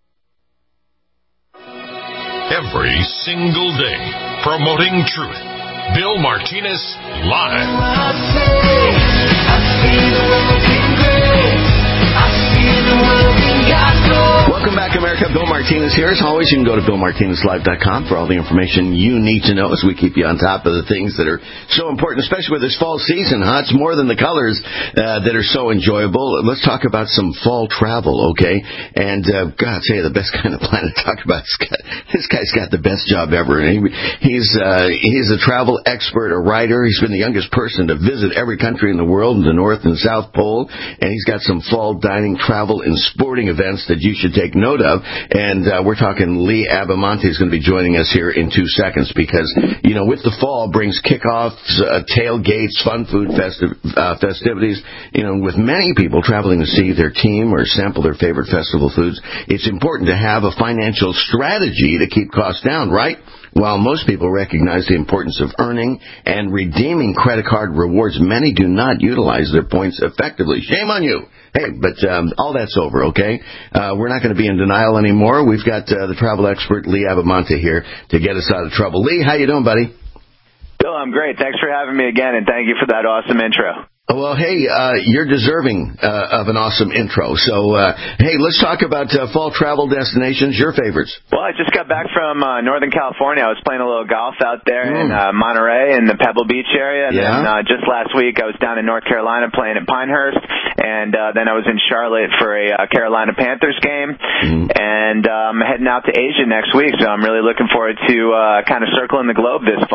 [SPEAKER 14] Every single day, promoting truth. Bill Martinez Live. I say, I see the world being great. I see the world being God's.
[SPEAKER 11] Welcome back, America. Bill Martinez here. As always, you can go to bill martinez live dot com for all the information you need to know as we keep you on top of the things that are so important, especially with this fall season, huh? It's more than the colors uh, that are so enjoyable. Let's talk about some fall travel, okay? And, uh, God, I'll tell you, the best kind of plan to talk about. This guy's got the best job ever. He, he's, uh, he's a travel expert, a writer. He's been the youngest person to visit every country in the world, the North and South Pole. And he's got some fall dining, travel, and sporting events that you should take note of. And uh, we're talking Lee Abamonte is going to be joining us here in two seconds because, you know, with the fall brings kickoffs, uh, tailgates, fun food festi- uh, festivities. You know, with many people traveling to see their team or sample their favorite festival foods, it's important to have a financial strategy to keep costs down, right? While most people recognize the importance of earning and redeeming credit card rewards, many do not utilize their points effectively. Shame on you. Hey, but um, all that's over, okay? Uh, we're not going to be in denial anymore. We've got uh, the travel expert, Lee Abamonte, here to get us out of trouble. Lee, how you doing, buddy?
[SPEAKER 18] Bill, I'm great. Thanks for having me again, and thank you for that awesome intro.
[SPEAKER 11] Well, hey, uh, you're deserving uh, of an awesome intro. So, uh, hey, let's talk about uh, fall travel destinations, your favorites.
[SPEAKER 18] Well, I just got back from uh, Northern California. I was playing a little golf out there mm. in uh, Monterey in the Pebble Beach area. And yeah. then uh, just last week I was down in North Carolina playing at Pinehurst. And uh, then I was in Charlotte for a uh, Carolina Panthers game. Mm. And I'm um, heading out to Asia next week. So I'm really looking forward to uh, kind of circling the globe this fall.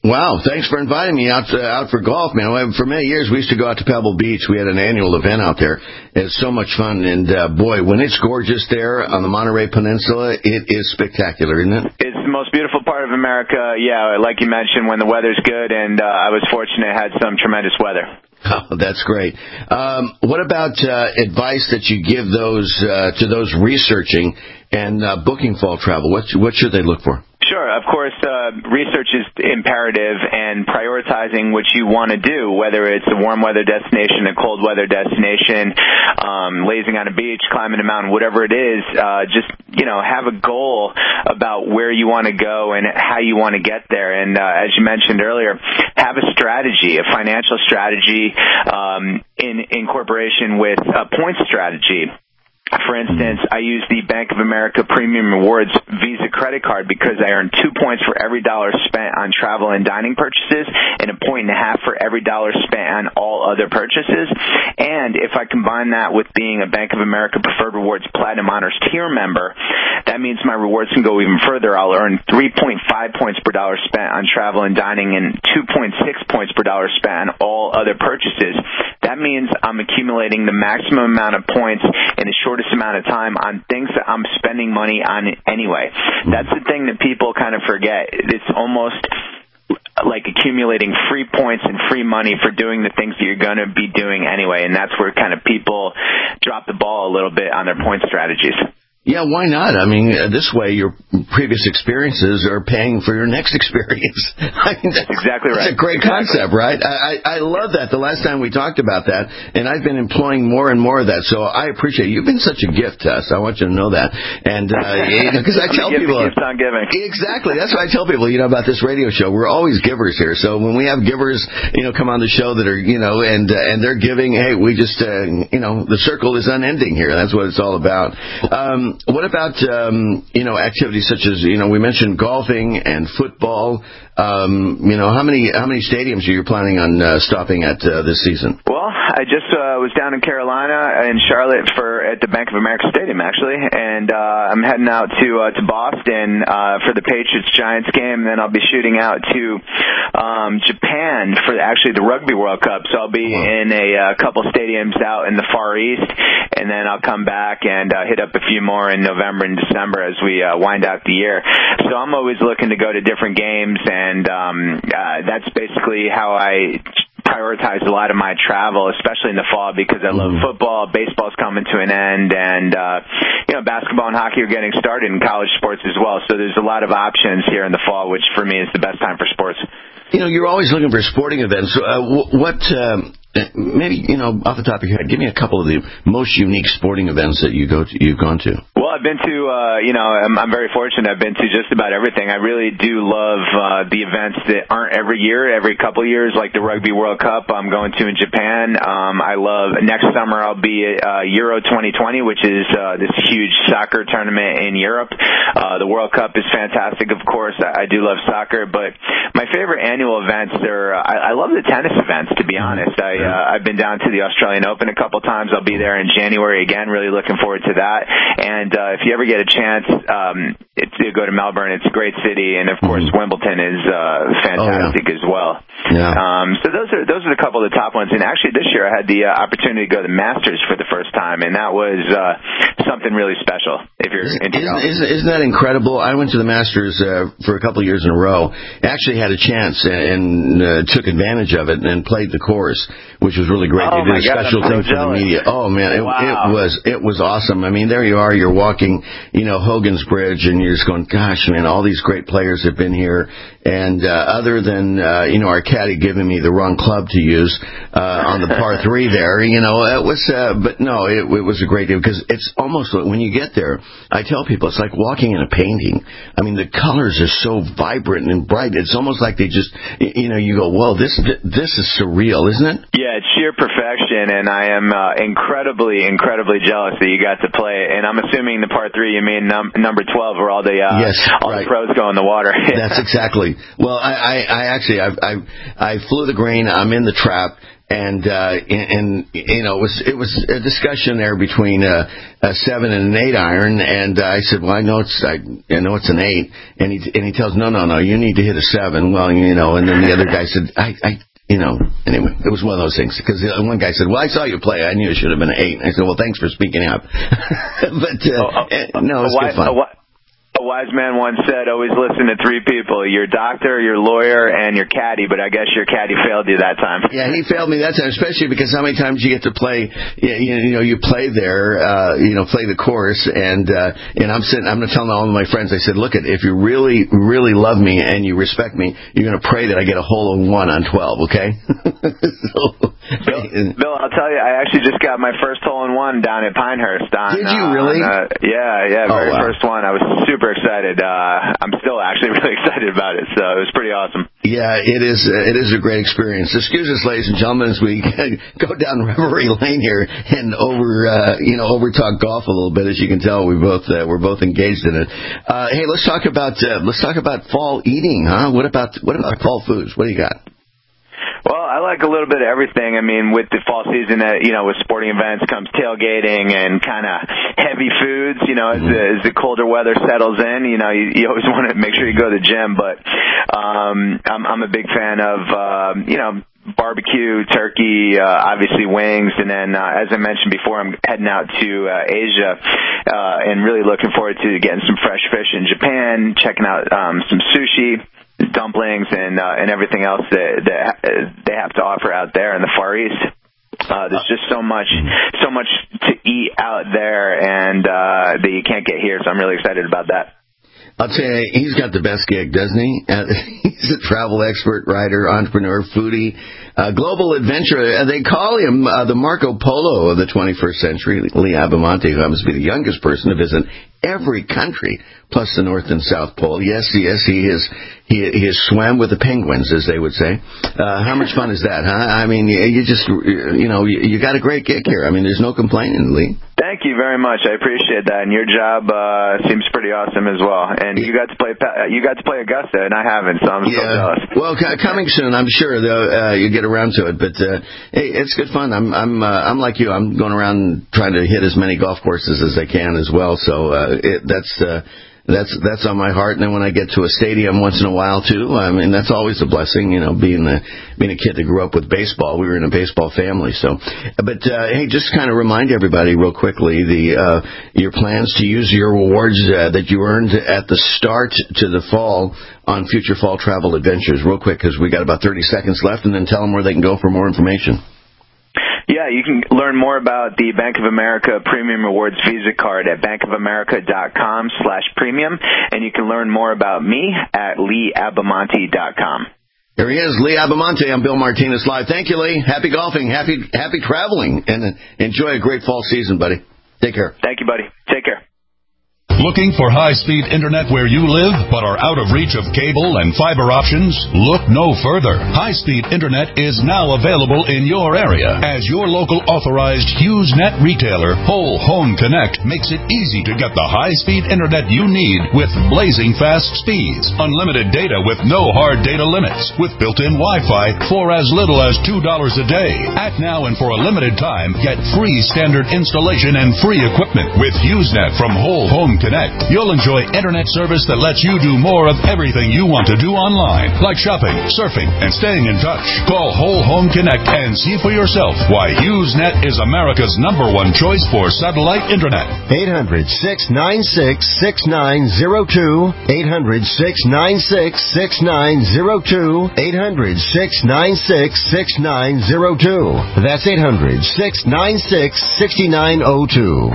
[SPEAKER 11] Wow, thanks for inviting me out to, out for golf, man. For many years, we used to go out to Pebble Beach. We had an annual event out there. It's so much fun, and uh, boy, when it's gorgeous there on the Monterey Peninsula, it is spectacular, isn't it?
[SPEAKER 18] It's the most beautiful part of America, yeah, like you mentioned, when the weather's good, and uh, I was fortunate I had some tremendous weather.
[SPEAKER 11] Oh, that's great. Um, what about uh, advice that you give those uh, to those researching and uh, booking fall travel? What what should they look for?
[SPEAKER 18] Sure. Of course, uh, research is imperative, and prioritizing what you want to do, whether it's a warm weather destination, a cold weather destination, um, lazing on a beach, climbing a mountain, whatever it is, uh, just, you know, have a goal about where you want to go and how you want to get there. And uh, as you mentioned earlier, have a strategy, a financial strategy um, in incorporation with a point strategy. For instance, I use the Bank of America Premium Rewards Visa credit card because I earn two points for every dollar spent on travel and dining purchases and a point and a half for every dollar spent on all other purchases. And if I combine that with being a Bank of America Preferred Rewards Platinum Honors tier member, that means my rewards can go even further. I'll earn three point five points per dollar spent on travel and dining and two point six points per dollar spent on all other purchases. That means I'm accumulating the maximum amount of points in the shortest amount of time on things that I'm spending money on anyway. That's the thing that people kind of forget. It's almost like accumulating free points and free money for doing the things that you're going to be doing anyway, and that's where kind of people drop the ball a little bit on their point strategies.
[SPEAKER 11] Yeah, why not? I mean, uh, this way your previous experiences are paying for your next experience. I mean, that's,
[SPEAKER 18] that's exactly right.
[SPEAKER 11] That's a great
[SPEAKER 18] exactly.
[SPEAKER 11] concept, right? I, I, I love that. The last time we talked about that, and I've been employing more and more of that, so I appreciate it. You've been such a gift to us. I want you to know that. And because uh, I tell
[SPEAKER 18] gift,
[SPEAKER 11] people...
[SPEAKER 18] Gifts on giving.
[SPEAKER 11] Exactly. That's what I tell people, you know, about this radio show. We're always givers here. So when we have givers, you know, come on the show that are, you know, and uh, and they're giving, hey, we just, uh, you know, the circle is unending here. That's what it's all about. Um, what about... Uh, Um, you know, activities such as, you know, we mentioned golfing and football. Um, you know, how many how many stadiums are you planning on uh, stopping at uh, this season?
[SPEAKER 18] Well, I just uh, was down in Carolina in Charlotte for at the Bank of America Stadium actually, and uh, I'm heading out to uh, to Boston uh, for the Patriots Giants game. And then I'll be shooting out to um, Japan for actually the Rugby World Cup. So I'll be wow. in a uh, couple stadiums out in the Far East, and then I'll come back and uh, hit up a few more in November and December as we uh, wind out the year. So I'm always looking to go to different games, and um, uh, that's basically how I prioritize a lot of my travel, especially in the fall, because I love football. Baseball's coming to an end, and uh, you know, basketball and hockey are getting started in college sports as well. So there's a lot of options here in the fall, which for me is the best time for sports.
[SPEAKER 11] You know, you're always looking for sporting events. Uh, what, um, maybe, you know, off the top of your head, give me a couple of the most unique sporting events that you go to, you've gone to.
[SPEAKER 18] Well, I've been to, uh, you know, I'm, I'm very fortunate. I've been to just about everything. I really do love uh, the events that aren't every year, every couple of years, like the Rugby World Cup I'm going to in Japan. Um, I love, next summer I'll be at uh, Euro twenty twenty, which is uh, this huge soccer tournament in Europe. Uh, the World Cup is fantastic, of course. I, I do love soccer, but my favorite annual events are, I, I love the tennis events, to be honest. I, uh, I've been down to the Australian Open a couple times. I'll be there in January again, really looking forward to that. And uh, if you ever get a chance um, it, to go to Melbourne, it's a great city, and of course mm-hmm. Wimbledon is uh, fantastic oh, yeah. as well.
[SPEAKER 11] Yeah.
[SPEAKER 18] Um, so those are those are a couple of the top ones. And actually, this year I had the uh, opportunity to go to the Masters for the first time, and that was uh, something really special. If you're into
[SPEAKER 11] isn't, isn't, isn't that incredible? I went to the Masters uh, for a couple of years in a row. Actually, had a chance and, and uh, took advantage of it and played the course, which was really great.
[SPEAKER 18] Oh
[SPEAKER 11] they did a
[SPEAKER 18] God,
[SPEAKER 11] special
[SPEAKER 18] so
[SPEAKER 11] thing for the media. Oh man, it,
[SPEAKER 18] wow.
[SPEAKER 11] it was it was awesome. I mean, there you are, you're walking, you know, Hogan's Bridge, and you're just going, gosh, man, all these great players have been here. And uh, other than uh, you know, our caddy giving me the wrong club to use uh, on the par three there, you know, it was. Uh, but no, it, it was a great deal because it's almost when you get there. I tell people it's like walking in a painting. I mean, the colors are so vibrant and bright. It's almost like they just, you know, you go, whoa, this this is surreal, isn't it?
[SPEAKER 18] Yeah, it's sheer perfection, and I am uh, incredibly, incredibly jealous that you got to play it. And I'm assuming the par three, you mean num- number twelve, where all the uh,
[SPEAKER 11] yes,
[SPEAKER 18] all
[SPEAKER 11] right.
[SPEAKER 18] the pros go in the water.
[SPEAKER 11] That's exactly. really. Well, I, I, I actually, I, I, I flew the green. I'm in the trap. And, uh, and, you know, it was, it was a discussion there between, uh, a seven and an eight iron. And uh, I said, well, I know it's, I, I know it's an eight. And he, and he tells, no, no, no, you need to hit a seven. Well, you know, and then the other guy said, I, I, you know, anyway, it was one of those things. Because one guy said, well, I saw you play. I knew it should have been an eight. And I said, well, thanks for speaking up. but, uh, oh, oh, no, it's good fun.
[SPEAKER 18] A wise man once said, always listen to three people, your doctor, your lawyer, and your caddy, but I guess your caddy failed you that time.
[SPEAKER 11] Yeah, he failed me that time, especially because how many times you get to play, you, you know, you play there, uh, you know, play the course, and uh, and I'm sitting, I'm telling all of my friends, I said, look, if you really, really love me and you respect me, you're going to pray that I get a hole in one on twelve, okay? so,
[SPEAKER 18] Bill, Bill, I'll tell you, I actually just got my first hole in one down at Pinehurst. On,
[SPEAKER 11] Did you really?
[SPEAKER 18] On, uh, yeah, yeah,
[SPEAKER 11] oh,
[SPEAKER 18] very
[SPEAKER 11] wow.
[SPEAKER 18] first one. I was super excited. Uh, I'm still actually really excited about it, so it was pretty awesome.
[SPEAKER 11] Yeah, it is. Uh, it is a great experience. Excuse us, ladies and gentlemen, as we go down Revelry Lane here and over, uh, you know, over talk golf a little bit. As you can tell, we both uh, we're both engaged in it. Uh, hey, let's talk about uh, let's talk about fall eating, huh? What about what about fall foods? What do you got?
[SPEAKER 18] Well, I like a little bit of everything. I mean, with the fall season, uh, you know, with sporting events comes tailgating and kind of heavy foods. You know, as, the, as the colder weather settles in, you know, you, you always want to make sure you go to the gym. But um, I'm, I'm a big fan of, um, you know, barbecue, turkey, uh, obviously wings, and then uh, as I mentioned before, I'm heading out to uh, Asia uh, and really looking forward to getting some fresh fish in Japan, checking out um, some sushi, dumplings, and uh, and everything else that, that they have to offer out there in the Far East. Uh, there's just so much, so much to eat out there, and uh, that you can't get here. So I'm really excited about that.
[SPEAKER 11] I'll tell you, he's got the best gig, doesn't he? Uh, he's a travel expert, writer, entrepreneur, foodie, uh, global adventurer. Uh, they call him uh, the Marco Polo of the twenty-first century. Lee Abamonte, who happens to be the youngest person to visit every country, plus the North and South Pole. Yes, yes, he is. He, he has swam with the penguins, as they would say. Uh, how much fun is that, huh? I mean, you, you just, you know, you, you got a great gig here. I mean, there's no complaining, Lee.
[SPEAKER 18] Thank you very much. I appreciate that, and your job uh, seems pretty awesome as well. And you got to play, you got to play Augusta, and I haven't, so I'm
[SPEAKER 11] yeah.
[SPEAKER 18] so jealous.
[SPEAKER 11] Well, coming soon, I'm sure uh, you get around to it. But uh, hey, it's good fun. I'm, I'm, uh, I'm like you. I'm going around trying to hit as many golf courses as I can as well. So uh, it, that's. Uh, That's that's on my heart, and then when I get to a stadium once in a while too, I mean that's always a blessing, you know. Being a being a kid that grew up with baseball, we were in a baseball family. So, but uh, hey, just kind of remind everybody real quickly the uh, your plans to use your rewards uh, that you earned at the start to the fall on future fall travel adventures, real quick, because we got about thirty seconds left, and then tell them where they can go for more information.
[SPEAKER 18] Yeah, you can learn more about the Bank of America Premium Rewards Visa Card at bankofamerica.com slash premium, and you can learn more about me at lee abamonte dot com.
[SPEAKER 11] There he is, Lee Abamonte. I'm Bill Martinez Live. Thank you, Lee. Happy golfing, happy happy traveling, and enjoy a great fall season, buddy. Take care.
[SPEAKER 18] Thank you, buddy. Take care.
[SPEAKER 19] Looking for high-speed internet where you live but are out of reach of cable and fiber options? Look no further. High-speed internet is now available in your area. As your local authorized HughesNet retailer, Whole Home Connect makes it easy to get the high-speed internet you need with blazing fast speeds, unlimited data with no hard data limits, with built-in Wi-Fi for as little as two dollars a day. Act now and for a limited time, get free standard installation and free equipment with HughesNet from Whole Home Connect. You'll enjoy internet service that lets you do more of everything you want to do online, like shopping, surfing, and staying in touch. Call Whole Home Connect and see for yourself why HughesNet is America's number one choice for satellite internet.
[SPEAKER 7] eight hundred, six nine six, six nine zero two. eight hundred, six nine six, six nine zero two. eight hundred, six nine six, six nine zero two. That's eight hundred, six nine six, six nine zero two.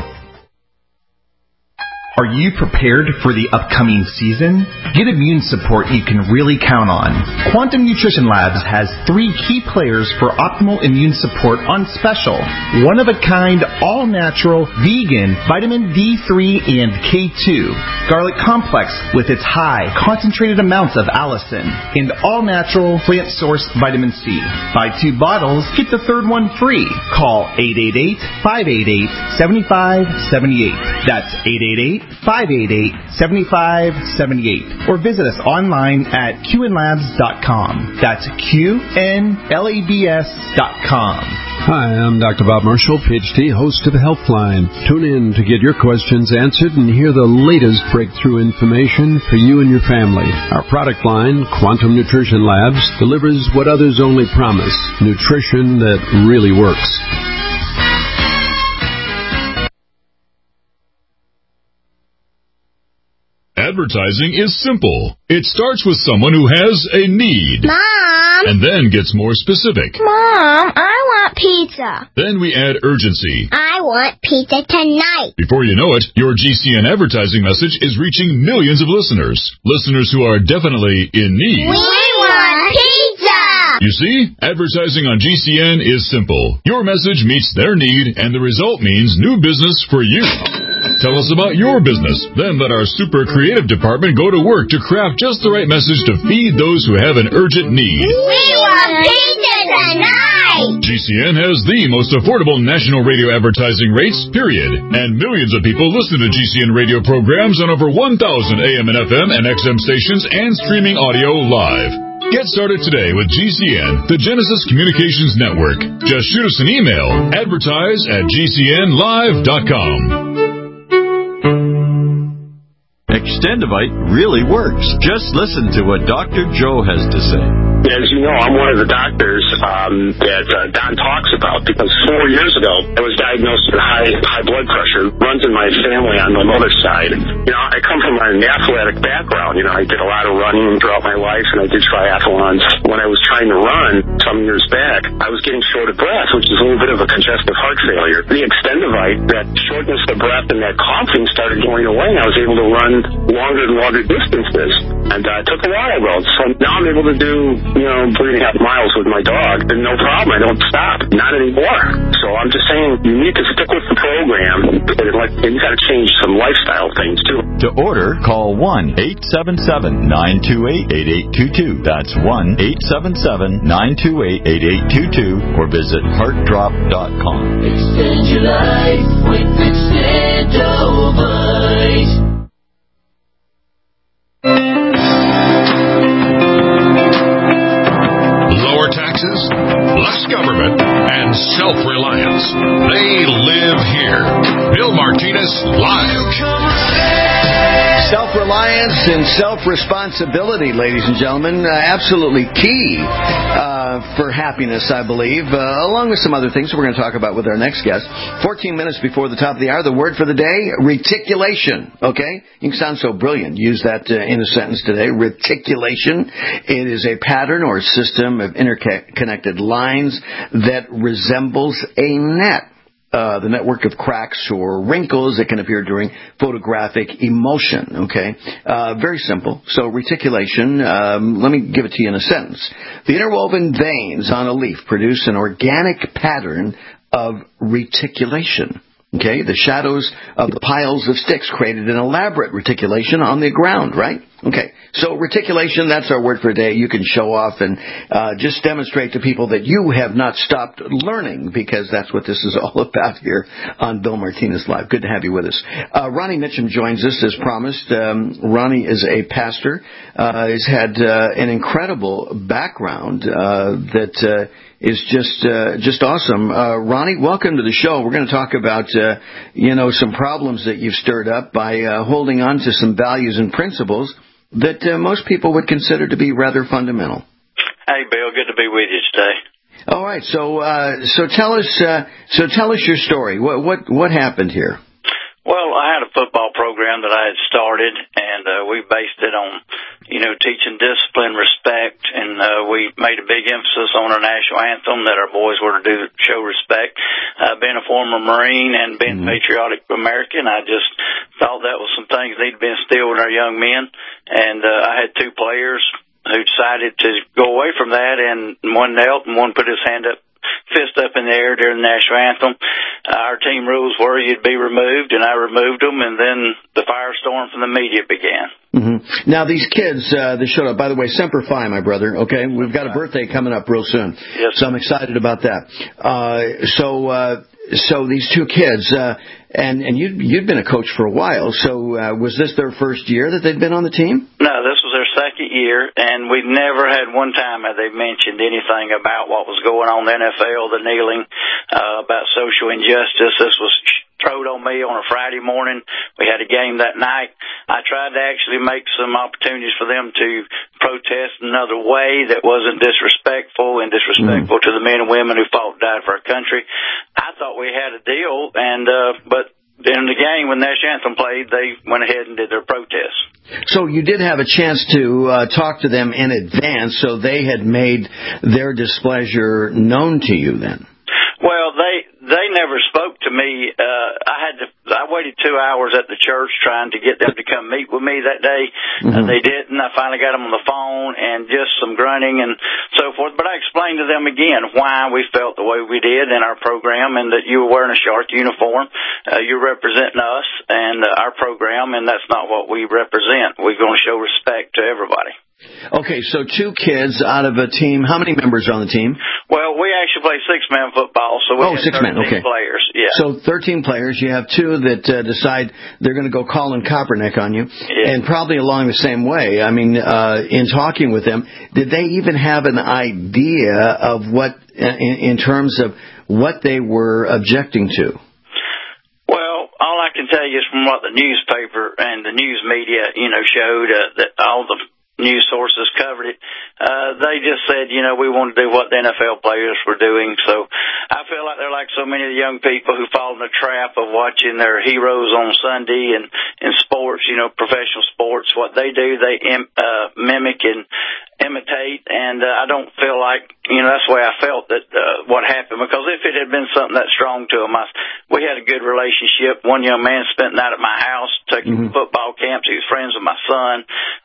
[SPEAKER 20] Are you prepared for the upcoming season? Get immune support you can really count on. Quantum Nutrition Labs has three key players for optimal immune support on special. One-of-a-kind, all-natural, vegan vitamin D three and K two. Garlic Complex with its high, concentrated amounts of allicin. And all-natural, plant-sourced vitamin C. Buy two bottles, get the third one free. Call eight eight eight, five eight eight, seven five seven eight. That's eight eight eight, five eight eight, seven five seven eight or visit us online at q n labs dot com. That's Q N L A B S dot com.
[SPEAKER 21] Hi, I'm Doctor Bob Marshall, P H D, host of Healthline. Tune in to get your questions answered and hear the latest breakthrough information for you and your family. Our product line, Quantum Nutrition Labs, delivers what others only promise, nutrition that really works.
[SPEAKER 19] Advertising is simple. It starts with someone who has a need.
[SPEAKER 22] Mom!
[SPEAKER 19] And then gets more specific.
[SPEAKER 22] Mom, I want pizza.
[SPEAKER 19] Then we add urgency.
[SPEAKER 22] I want pizza tonight.
[SPEAKER 19] Before you know it, your G C N advertising message is reaching millions of listeners. Listeners who are definitely in need.
[SPEAKER 22] We want pizza!
[SPEAKER 19] You see, advertising on G C N is simple. Your message meets their need, and the result means new business for you. Tell us about your business. Then let our super creative department go to work to craft just the right message to feed those who have an urgent need.
[SPEAKER 22] We want pizza tonight!
[SPEAKER 19] G C N has the most affordable national radio advertising rates, period. And millions of people listen to G C N radio programs on over one thousand A M and F M and X M stations and streaming audio live. Get started today with G C N, the Genesis Communications Network. Just shoot us an email, advertise at g c n live dot com.
[SPEAKER 23] Extendivite really works. Just listen to what Doctor Joe has to say.
[SPEAKER 12] As you know, I'm one of the doctors um, that uh, Don talks about because four years ago I was diagnosed with high high blood pressure. Runs in my family on my mother's side. You know, I come from an athletic background. You know, I did a lot of running throughout my life, and I did triathlons. When I was trying to run some years back, I was getting short of breath, which is a little bit of a congestive heart failure. The Extendivite, that shortness of breath and that coughing started going away, and I was able to run longer and longer distances. And uh, I took a while though, so now I'm able to do, you know, three and a half miles with my dog, and no problem. I don't stop, not anymore. So I'm just saying, you need to stick with the program, and, like, and you got to change some lifestyle things too.
[SPEAKER 23] To order, call one eight seven seven, nine two eight, eight eight two two. That's one eight seven seven, nine two eight, eight eight two two, or visit heart drop dot com.
[SPEAKER 24] Extend your life with Extendivite.
[SPEAKER 19] Lower taxes, less government, and self-reliance. They live here. Bill Martinez live.
[SPEAKER 11] Self-reliance and self-responsibility, ladies and gentlemen, uh, absolutely key uh, for happiness, I believe, uh, along with some other things we're going to talk about with our next guest. fourteen minutes before the top of the hour, the word for the day, reticulation, okay? You can sound so brilliant. Use that uh, in a sentence today. Reticulation. It is a pattern or system of interconnected lines that resembles a net. Uh, the network of cracks or wrinkles that can appear during photographic emotion, okay? Uh, very simple. So reticulation, um, let me give it to you in a sentence. The interwoven veins on a leaf produce an organic pattern of reticulation. Okay, the shadows of the piles of sticks created an elaborate reticulation on the ground, right? Okay, so reticulation, that's our word for today. You can show off and uh, just demonstrate to people that you have not stopped learning, because that's what this is all about here on Bill Martinez Live. Good to have you with us. Uh, Ronnie Mitchum joins us as promised. Um, Ronnie is a pastor. Uh, he's had uh, an incredible background uh, that uh, is just uh, just awesome. Uh, Ronnie, welcome to the show. We're going to talk about uh, you know some problems that you've stirred up by uh, holding on to some values and principles that uh, most people would consider to be rather fundamental.
[SPEAKER 25] Hey, Bill, good to be with you today.
[SPEAKER 11] All right, so uh, so tell us uh, so tell us your story. What what what happened here?
[SPEAKER 25] Well, I had a football program that I had started, and uh, we based it on, you know, teaching discipline, respect, and uh, we made a big emphasis on our national anthem that our boys were to do show respect. Uh, being a former Marine and being mm-hmm. patriotic American, I just thought that was some things that need to be instilled in our young men, and uh, I had two players who decided to go away from that, and one knelt and one put his hand up, fist up in the air during the national anthem. Uh, our team rules were you'd be removed, and I removed them, and then the firestorm from the media began.
[SPEAKER 11] Mm-hmm. Now, these kids uh, that showed up, by the way, Semper Fi, my brother, okay? We've got a birthday coming up real soon,
[SPEAKER 25] yes,
[SPEAKER 11] so I'm excited about that. Uh, so uh, so these two kids, uh, and and you'd you'd been a coach for a while. So uh, was this their first year that they'd been on the team?
[SPEAKER 25] No, this was their second year, and we've never had one time have they mentioned anything about what was going on in the N F L, the kneeling, uh, about social injustice. This was thrown on me on a Friday morning. We had a game that night. I tried to actually make some opportunities for them to protest another way that wasn't disrespectful and disrespectful mm. to the men and women who fought and died for our country. I thought we had a deal, and uh, but in the game when National Anthem played, they went ahead and did their protest.
[SPEAKER 11] So you did have a chance to uh, talk to them in advance, so they had made their displeasure known to you then.
[SPEAKER 25] Well, they they never spoke to me. Uh, I had to. I waited two hours at the church trying to get them to come meet with me that day. Mm-hmm. Uh, they didn't. I finally got them on the phone and just some grunting and so forth. But I explained to them again why we felt the way we did in our program, and that you were wearing a Shark uniform. Uh, you're representing us and uh, our program, and that's not what we represent. We're going to show respect to everybody.
[SPEAKER 11] Okay, so two kids out of a team. How many members are on the team?
[SPEAKER 25] Well, we actually play six-man football, so we
[SPEAKER 11] oh,
[SPEAKER 25] have
[SPEAKER 11] six
[SPEAKER 25] thirteen
[SPEAKER 11] men. Okay.
[SPEAKER 25] players. Yeah.
[SPEAKER 11] So thirteen players. You have two that uh, decide they're going to go Colin Kaepernick on you, yeah. and probably along the same way. I mean, uh, in talking with them, did they even have an idea of what, in, in terms of what they were objecting to?
[SPEAKER 25] Well, all I can tell you is from what the newspaper and the news media, you know, showed uh, that all the news sources covered it. Uh, they just said, you know, we want to do what the N F L players were doing. So I feel like they're like so many of the young people who fall in the trap of watching their heroes on Sunday and in sports, you know, professional sports. What they do, they im- uh, mimic and imitate. And uh, I don't feel like, you know, that's the way I felt that uh, what happened. Because if it had been something that strong to them, I, we had a good relationship. One young man spent the night at my house, taking mm-hmm. football camps. He was friends with my son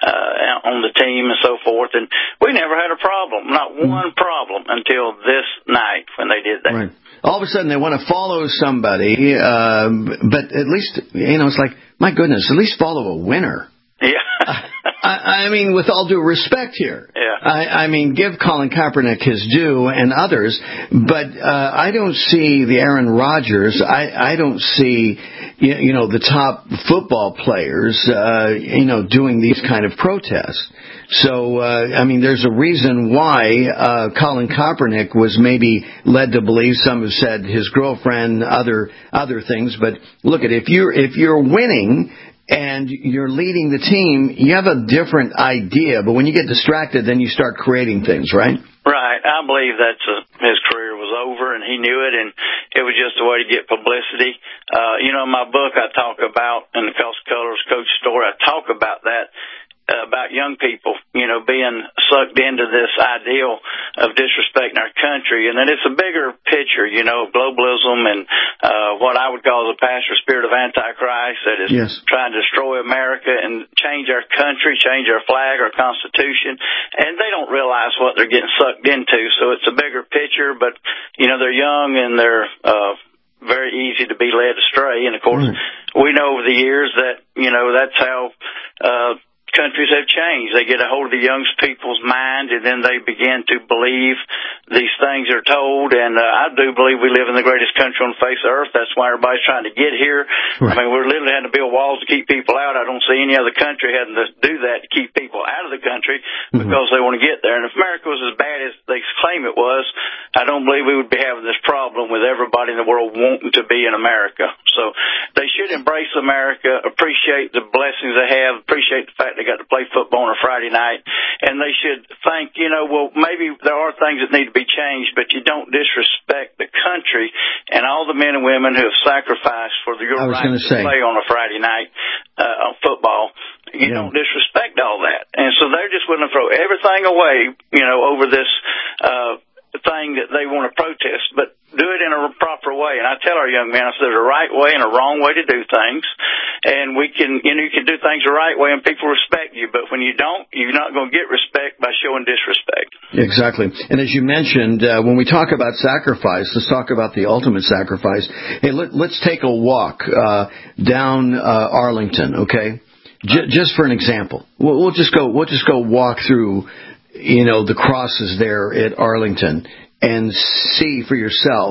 [SPEAKER 25] uh, on the team and so forth, and we never had a problem, not one problem, until this night when they did that.
[SPEAKER 11] Right. All of a sudden they want to follow somebody, uh, but at least, you know, it's like, my goodness, at least follow a winner.
[SPEAKER 25] Yeah.
[SPEAKER 11] I, I mean, with all due respect here.
[SPEAKER 25] Yeah.
[SPEAKER 11] I, I mean, give Colin Kaepernick his due and others, but uh, I don't see the Aaron Rodgers. I, I don't see, you, you know, the top football players, uh, you know, doing these kind of protests. So, uh, I mean, there's a reason why uh, Colin Kaepernick was maybe led to believe. Some have said his girlfriend, other other things. But look at if you're if you're winning and you're leading the team, you have a different idea. But when you get distracted, then you start creating things, right?
[SPEAKER 25] Right. I believe that's a, his career was over, and he knew it, and it was just a way to get publicity. Uh, you know, in my book, I talk about, in the Cost of Colors Coach story, I talk about that. Uh, about young people, you know, being sucked into this ideal of disrespecting our country. And then it's a bigger picture, you know, globalism and uh, what I would call the pastor spirit of Antichrist that is
[SPEAKER 11] yes.
[SPEAKER 25] trying to destroy America and change our country, change our flag, our Constitution. And they don't realize what they're getting sucked into. So it's a bigger picture, but, you know, they're young and they're uh, very easy to be led astray. And, of course, mm. we know over the years that, you know, that's how uh, countries have changed. They get a hold of the young people's mind, and then they begin to believe these things are told. And uh, I do believe we live in the greatest country on the face of earth. That's why everybody's trying to get here. Right. I mean, we're literally having to build walls to keep people out. I don't see any other country having to do that to keep people out of the country because mm-hmm. they want to get there. And if America was as bad as they claim it was, I don't believe we would be having this problem with everybody in the world wanting to be in America. So they should embrace America, appreciate the blessings they have, appreciate the fact they got to play football on a Friday night, and they should think, you know, well, maybe there are things that need to be changed, but you don't disrespect the country and all the men and women who have sacrificed for your right to
[SPEAKER 11] say.
[SPEAKER 25] play on a Friday night uh, on football. You yeah. don't disrespect all that. And so they're just willing to throw everything away, you know, over this uh thing that they want to protest, but do it in a proper way. And I tell our young men, I said, there's a right way and a wrong way to do things. And we can, you know, you can do things the right way and people respect you. But when you don't, you're not going to get respect by showing disrespect.
[SPEAKER 11] Exactly. And as you mentioned, uh, when we talk about sacrifice, let's talk about the ultimate sacrifice. Hey, let, let's take a walk uh, down uh, Arlington, okay? J- just for an example. We'll, we'll just go, we'll just go walk through, you know, the crosses there at Arlington and see for yourself,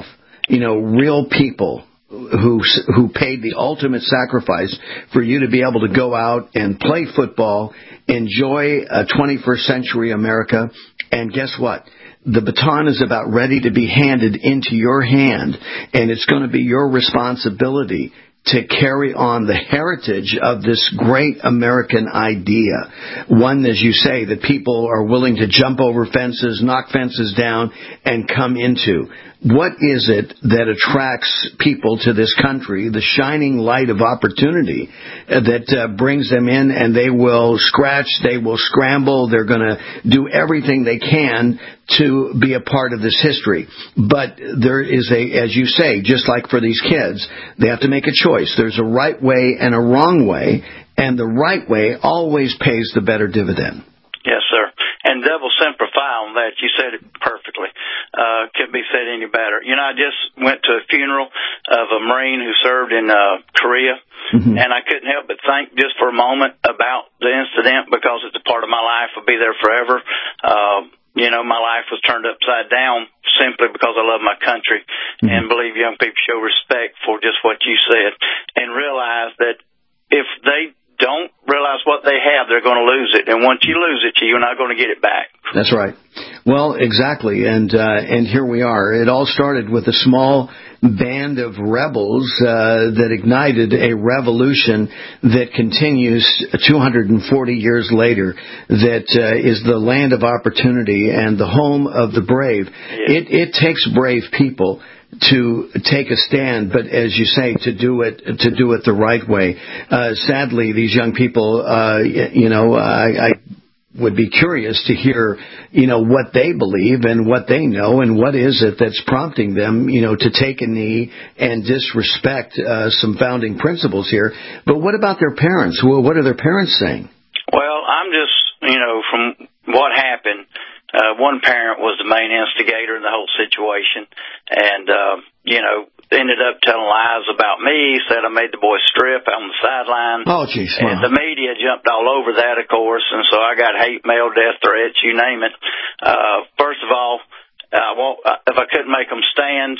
[SPEAKER 11] you know, real people who who paid the ultimate sacrifice for you to be able to go out and play football, enjoy a twenty-first century America, and guess what? The baton is about ready to be handed into your hand, and it's going to be your responsibility to carry on the heritage of this great American idea. One, as you say, that people are willing to jump over fences, knock fences down, and come into. What is it that attracts people to this country, the shining light of opportunity that uh, brings them in, and they will scratch, they will scramble, they're going to do everything they can to be a part of this history. But there is a, as you say, just like for these kids, they have to make a choice. There's a right way and a wrong way, and the right way always pays the better dividend.
[SPEAKER 25] Yes, sir. And double simplify on that. You said it perfectly. Uh, couldn't be said any better. You know, I just went to a funeral of a Marine who served in uh, Korea, mm-hmm. and I couldn't help but think just for a moment about the incident because it's a part of my life. I'll be there forever. Uh, you know, my life was turned upside down simply because I love my country mm-hmm. and believe young people show respect for just what you said and realize that if they don't realize what they have, they're going to lose it. And once you lose it, you're not going to get it back.
[SPEAKER 11] That's right. Well, exactly. And uh, and here we are. It all started with a small band of rebels uh, that ignited a revolution that continues two hundred forty years later, that uh, is the land of opportunity and the home of the brave. Yeah. It, it takes brave people to take a stand, but as you say, to do it to do it the right way. Uh, sadly, these young people, uh, you know, I, I would be curious to hear, you know, what they believe and what they know, and what is it that's prompting them, you know, to take a knee and disrespect uh, some founding principles here. But what about their parents? Well, what are their parents saying?
[SPEAKER 25] Well, I'm just, you know, from what happened. Uh, one parent was the main instigator in the whole situation, and, uh, you know, ended up telling lies about me, said I made the boy strip on the sideline.
[SPEAKER 11] Oh, jeez.
[SPEAKER 25] And the media jumped all over that, of course, and so I got hate mail, death threats, you name it. Uh, first of all, uh, well, if I couldn't make them stand,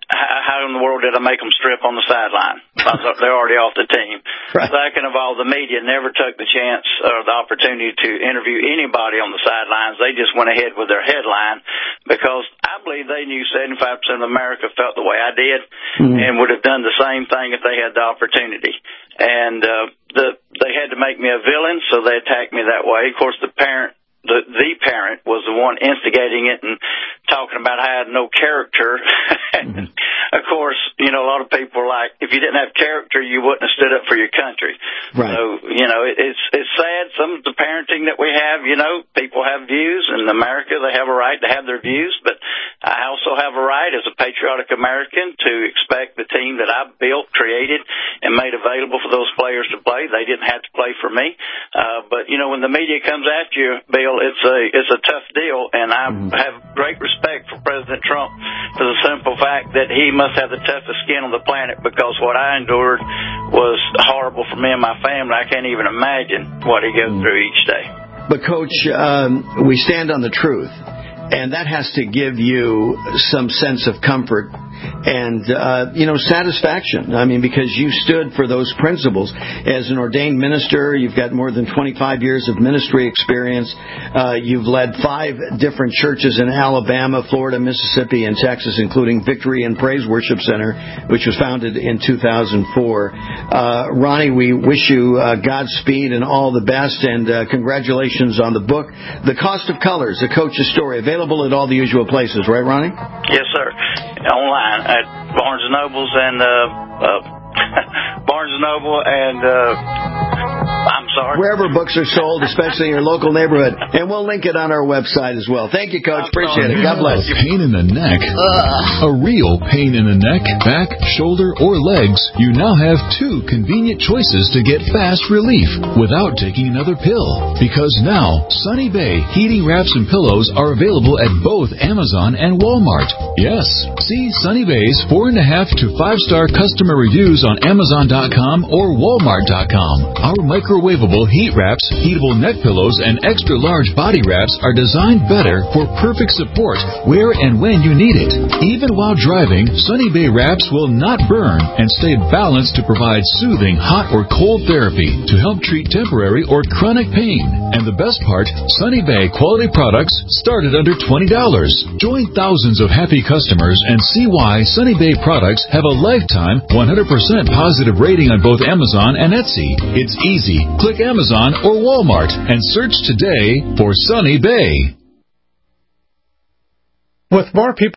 [SPEAKER 25] how in the world did I make them strip on the sideline? They're already off the team. Right. Second of all, the media never took the chance or the opportunity to interview anybody on the sidelines. They just went ahead with their headline because I believe they knew seventy-five percent of America felt the way I did mm-hmm. and would have done the same thing if they had the opportunity. And uh, the, they had to make me a villain, so they attacked me that way. Of course, the parent The, the parent was the one instigating it and talking about how I had no character. Mm-hmm. Of course, you know, a lot of people are like, if you didn't have character, you wouldn't have stood up for your country. Right. So, you know, it, it's it's sad. Some of the parenting that we have, you know, people have views. In America, they have a right to have their views. But I also have a right as a patriotic American to expect the team that I built, created, and made available for those players to play. They didn't have to play for me. Uh, but, you know, when the media comes after you, Bill, it's a it's a tough deal, and I mm-hmm. have great respect for President Trump for the simple fact that he must have the toughest skin on the planet, because what I endured was horrible for me and my family. I can't even imagine what he goes mm-hmm. through each day.
[SPEAKER 11] But, Coach, um, we stand on the truth, and that has to give you some sense of comfort and, uh, you know, satisfaction. I mean, because you stood for those principles. As an ordained minister, you've got more than twenty-five years of ministry experience. Uh, you've led five different churches in Alabama, Florida, Mississippi, and Texas, including Victory and Praise Worship Center, which was founded in two thousand four. Uh, Ronnie, we wish you uh, Godspeed and all the best, and uh, congratulations on the book, The Cost of Colors, A Coach's Story, available at all the usual places, right, Ronnie?
[SPEAKER 25] Yes, sir. Online at Barnes and Nobles and uh, uh, Barnes and Noble and uh, I'm sorry.
[SPEAKER 11] Wherever books are sold, especially in your local neighborhood, and we'll link it on our website as well. Thank you, Coach. Appreciate it. God bless.
[SPEAKER 19] Pain in the neck, uh. a real pain in the neck, back, shoulder, or legs. You now have two convenient choices to get fast relief without taking another pill. Because now Sunny Bay heating wraps and pillows are available at both Amazon and Walmart. Yes, see Sunny Bay's four and a half to five star customer reviews on Amazon dot com or Walmart dot com. Our microwavable removable heat wraps, heatable neck pillows, and extra large body wraps are designed better for perfect support where and when you need it. Even while driving, Sunny Bay wraps will not burn and stay balanced to provide soothing hot or cold therapy to help treat temporary or chronic pain. And the best part, Sunny Bay quality products start at under twenty dollars. Join thousands of happy customers and see why Sunny Bay products have a lifetime one hundred percent positive rating on both Amazon and Etsy. It's easy. Click Amazon or Walmart and search today for Sunny Bay.
[SPEAKER 15] With more people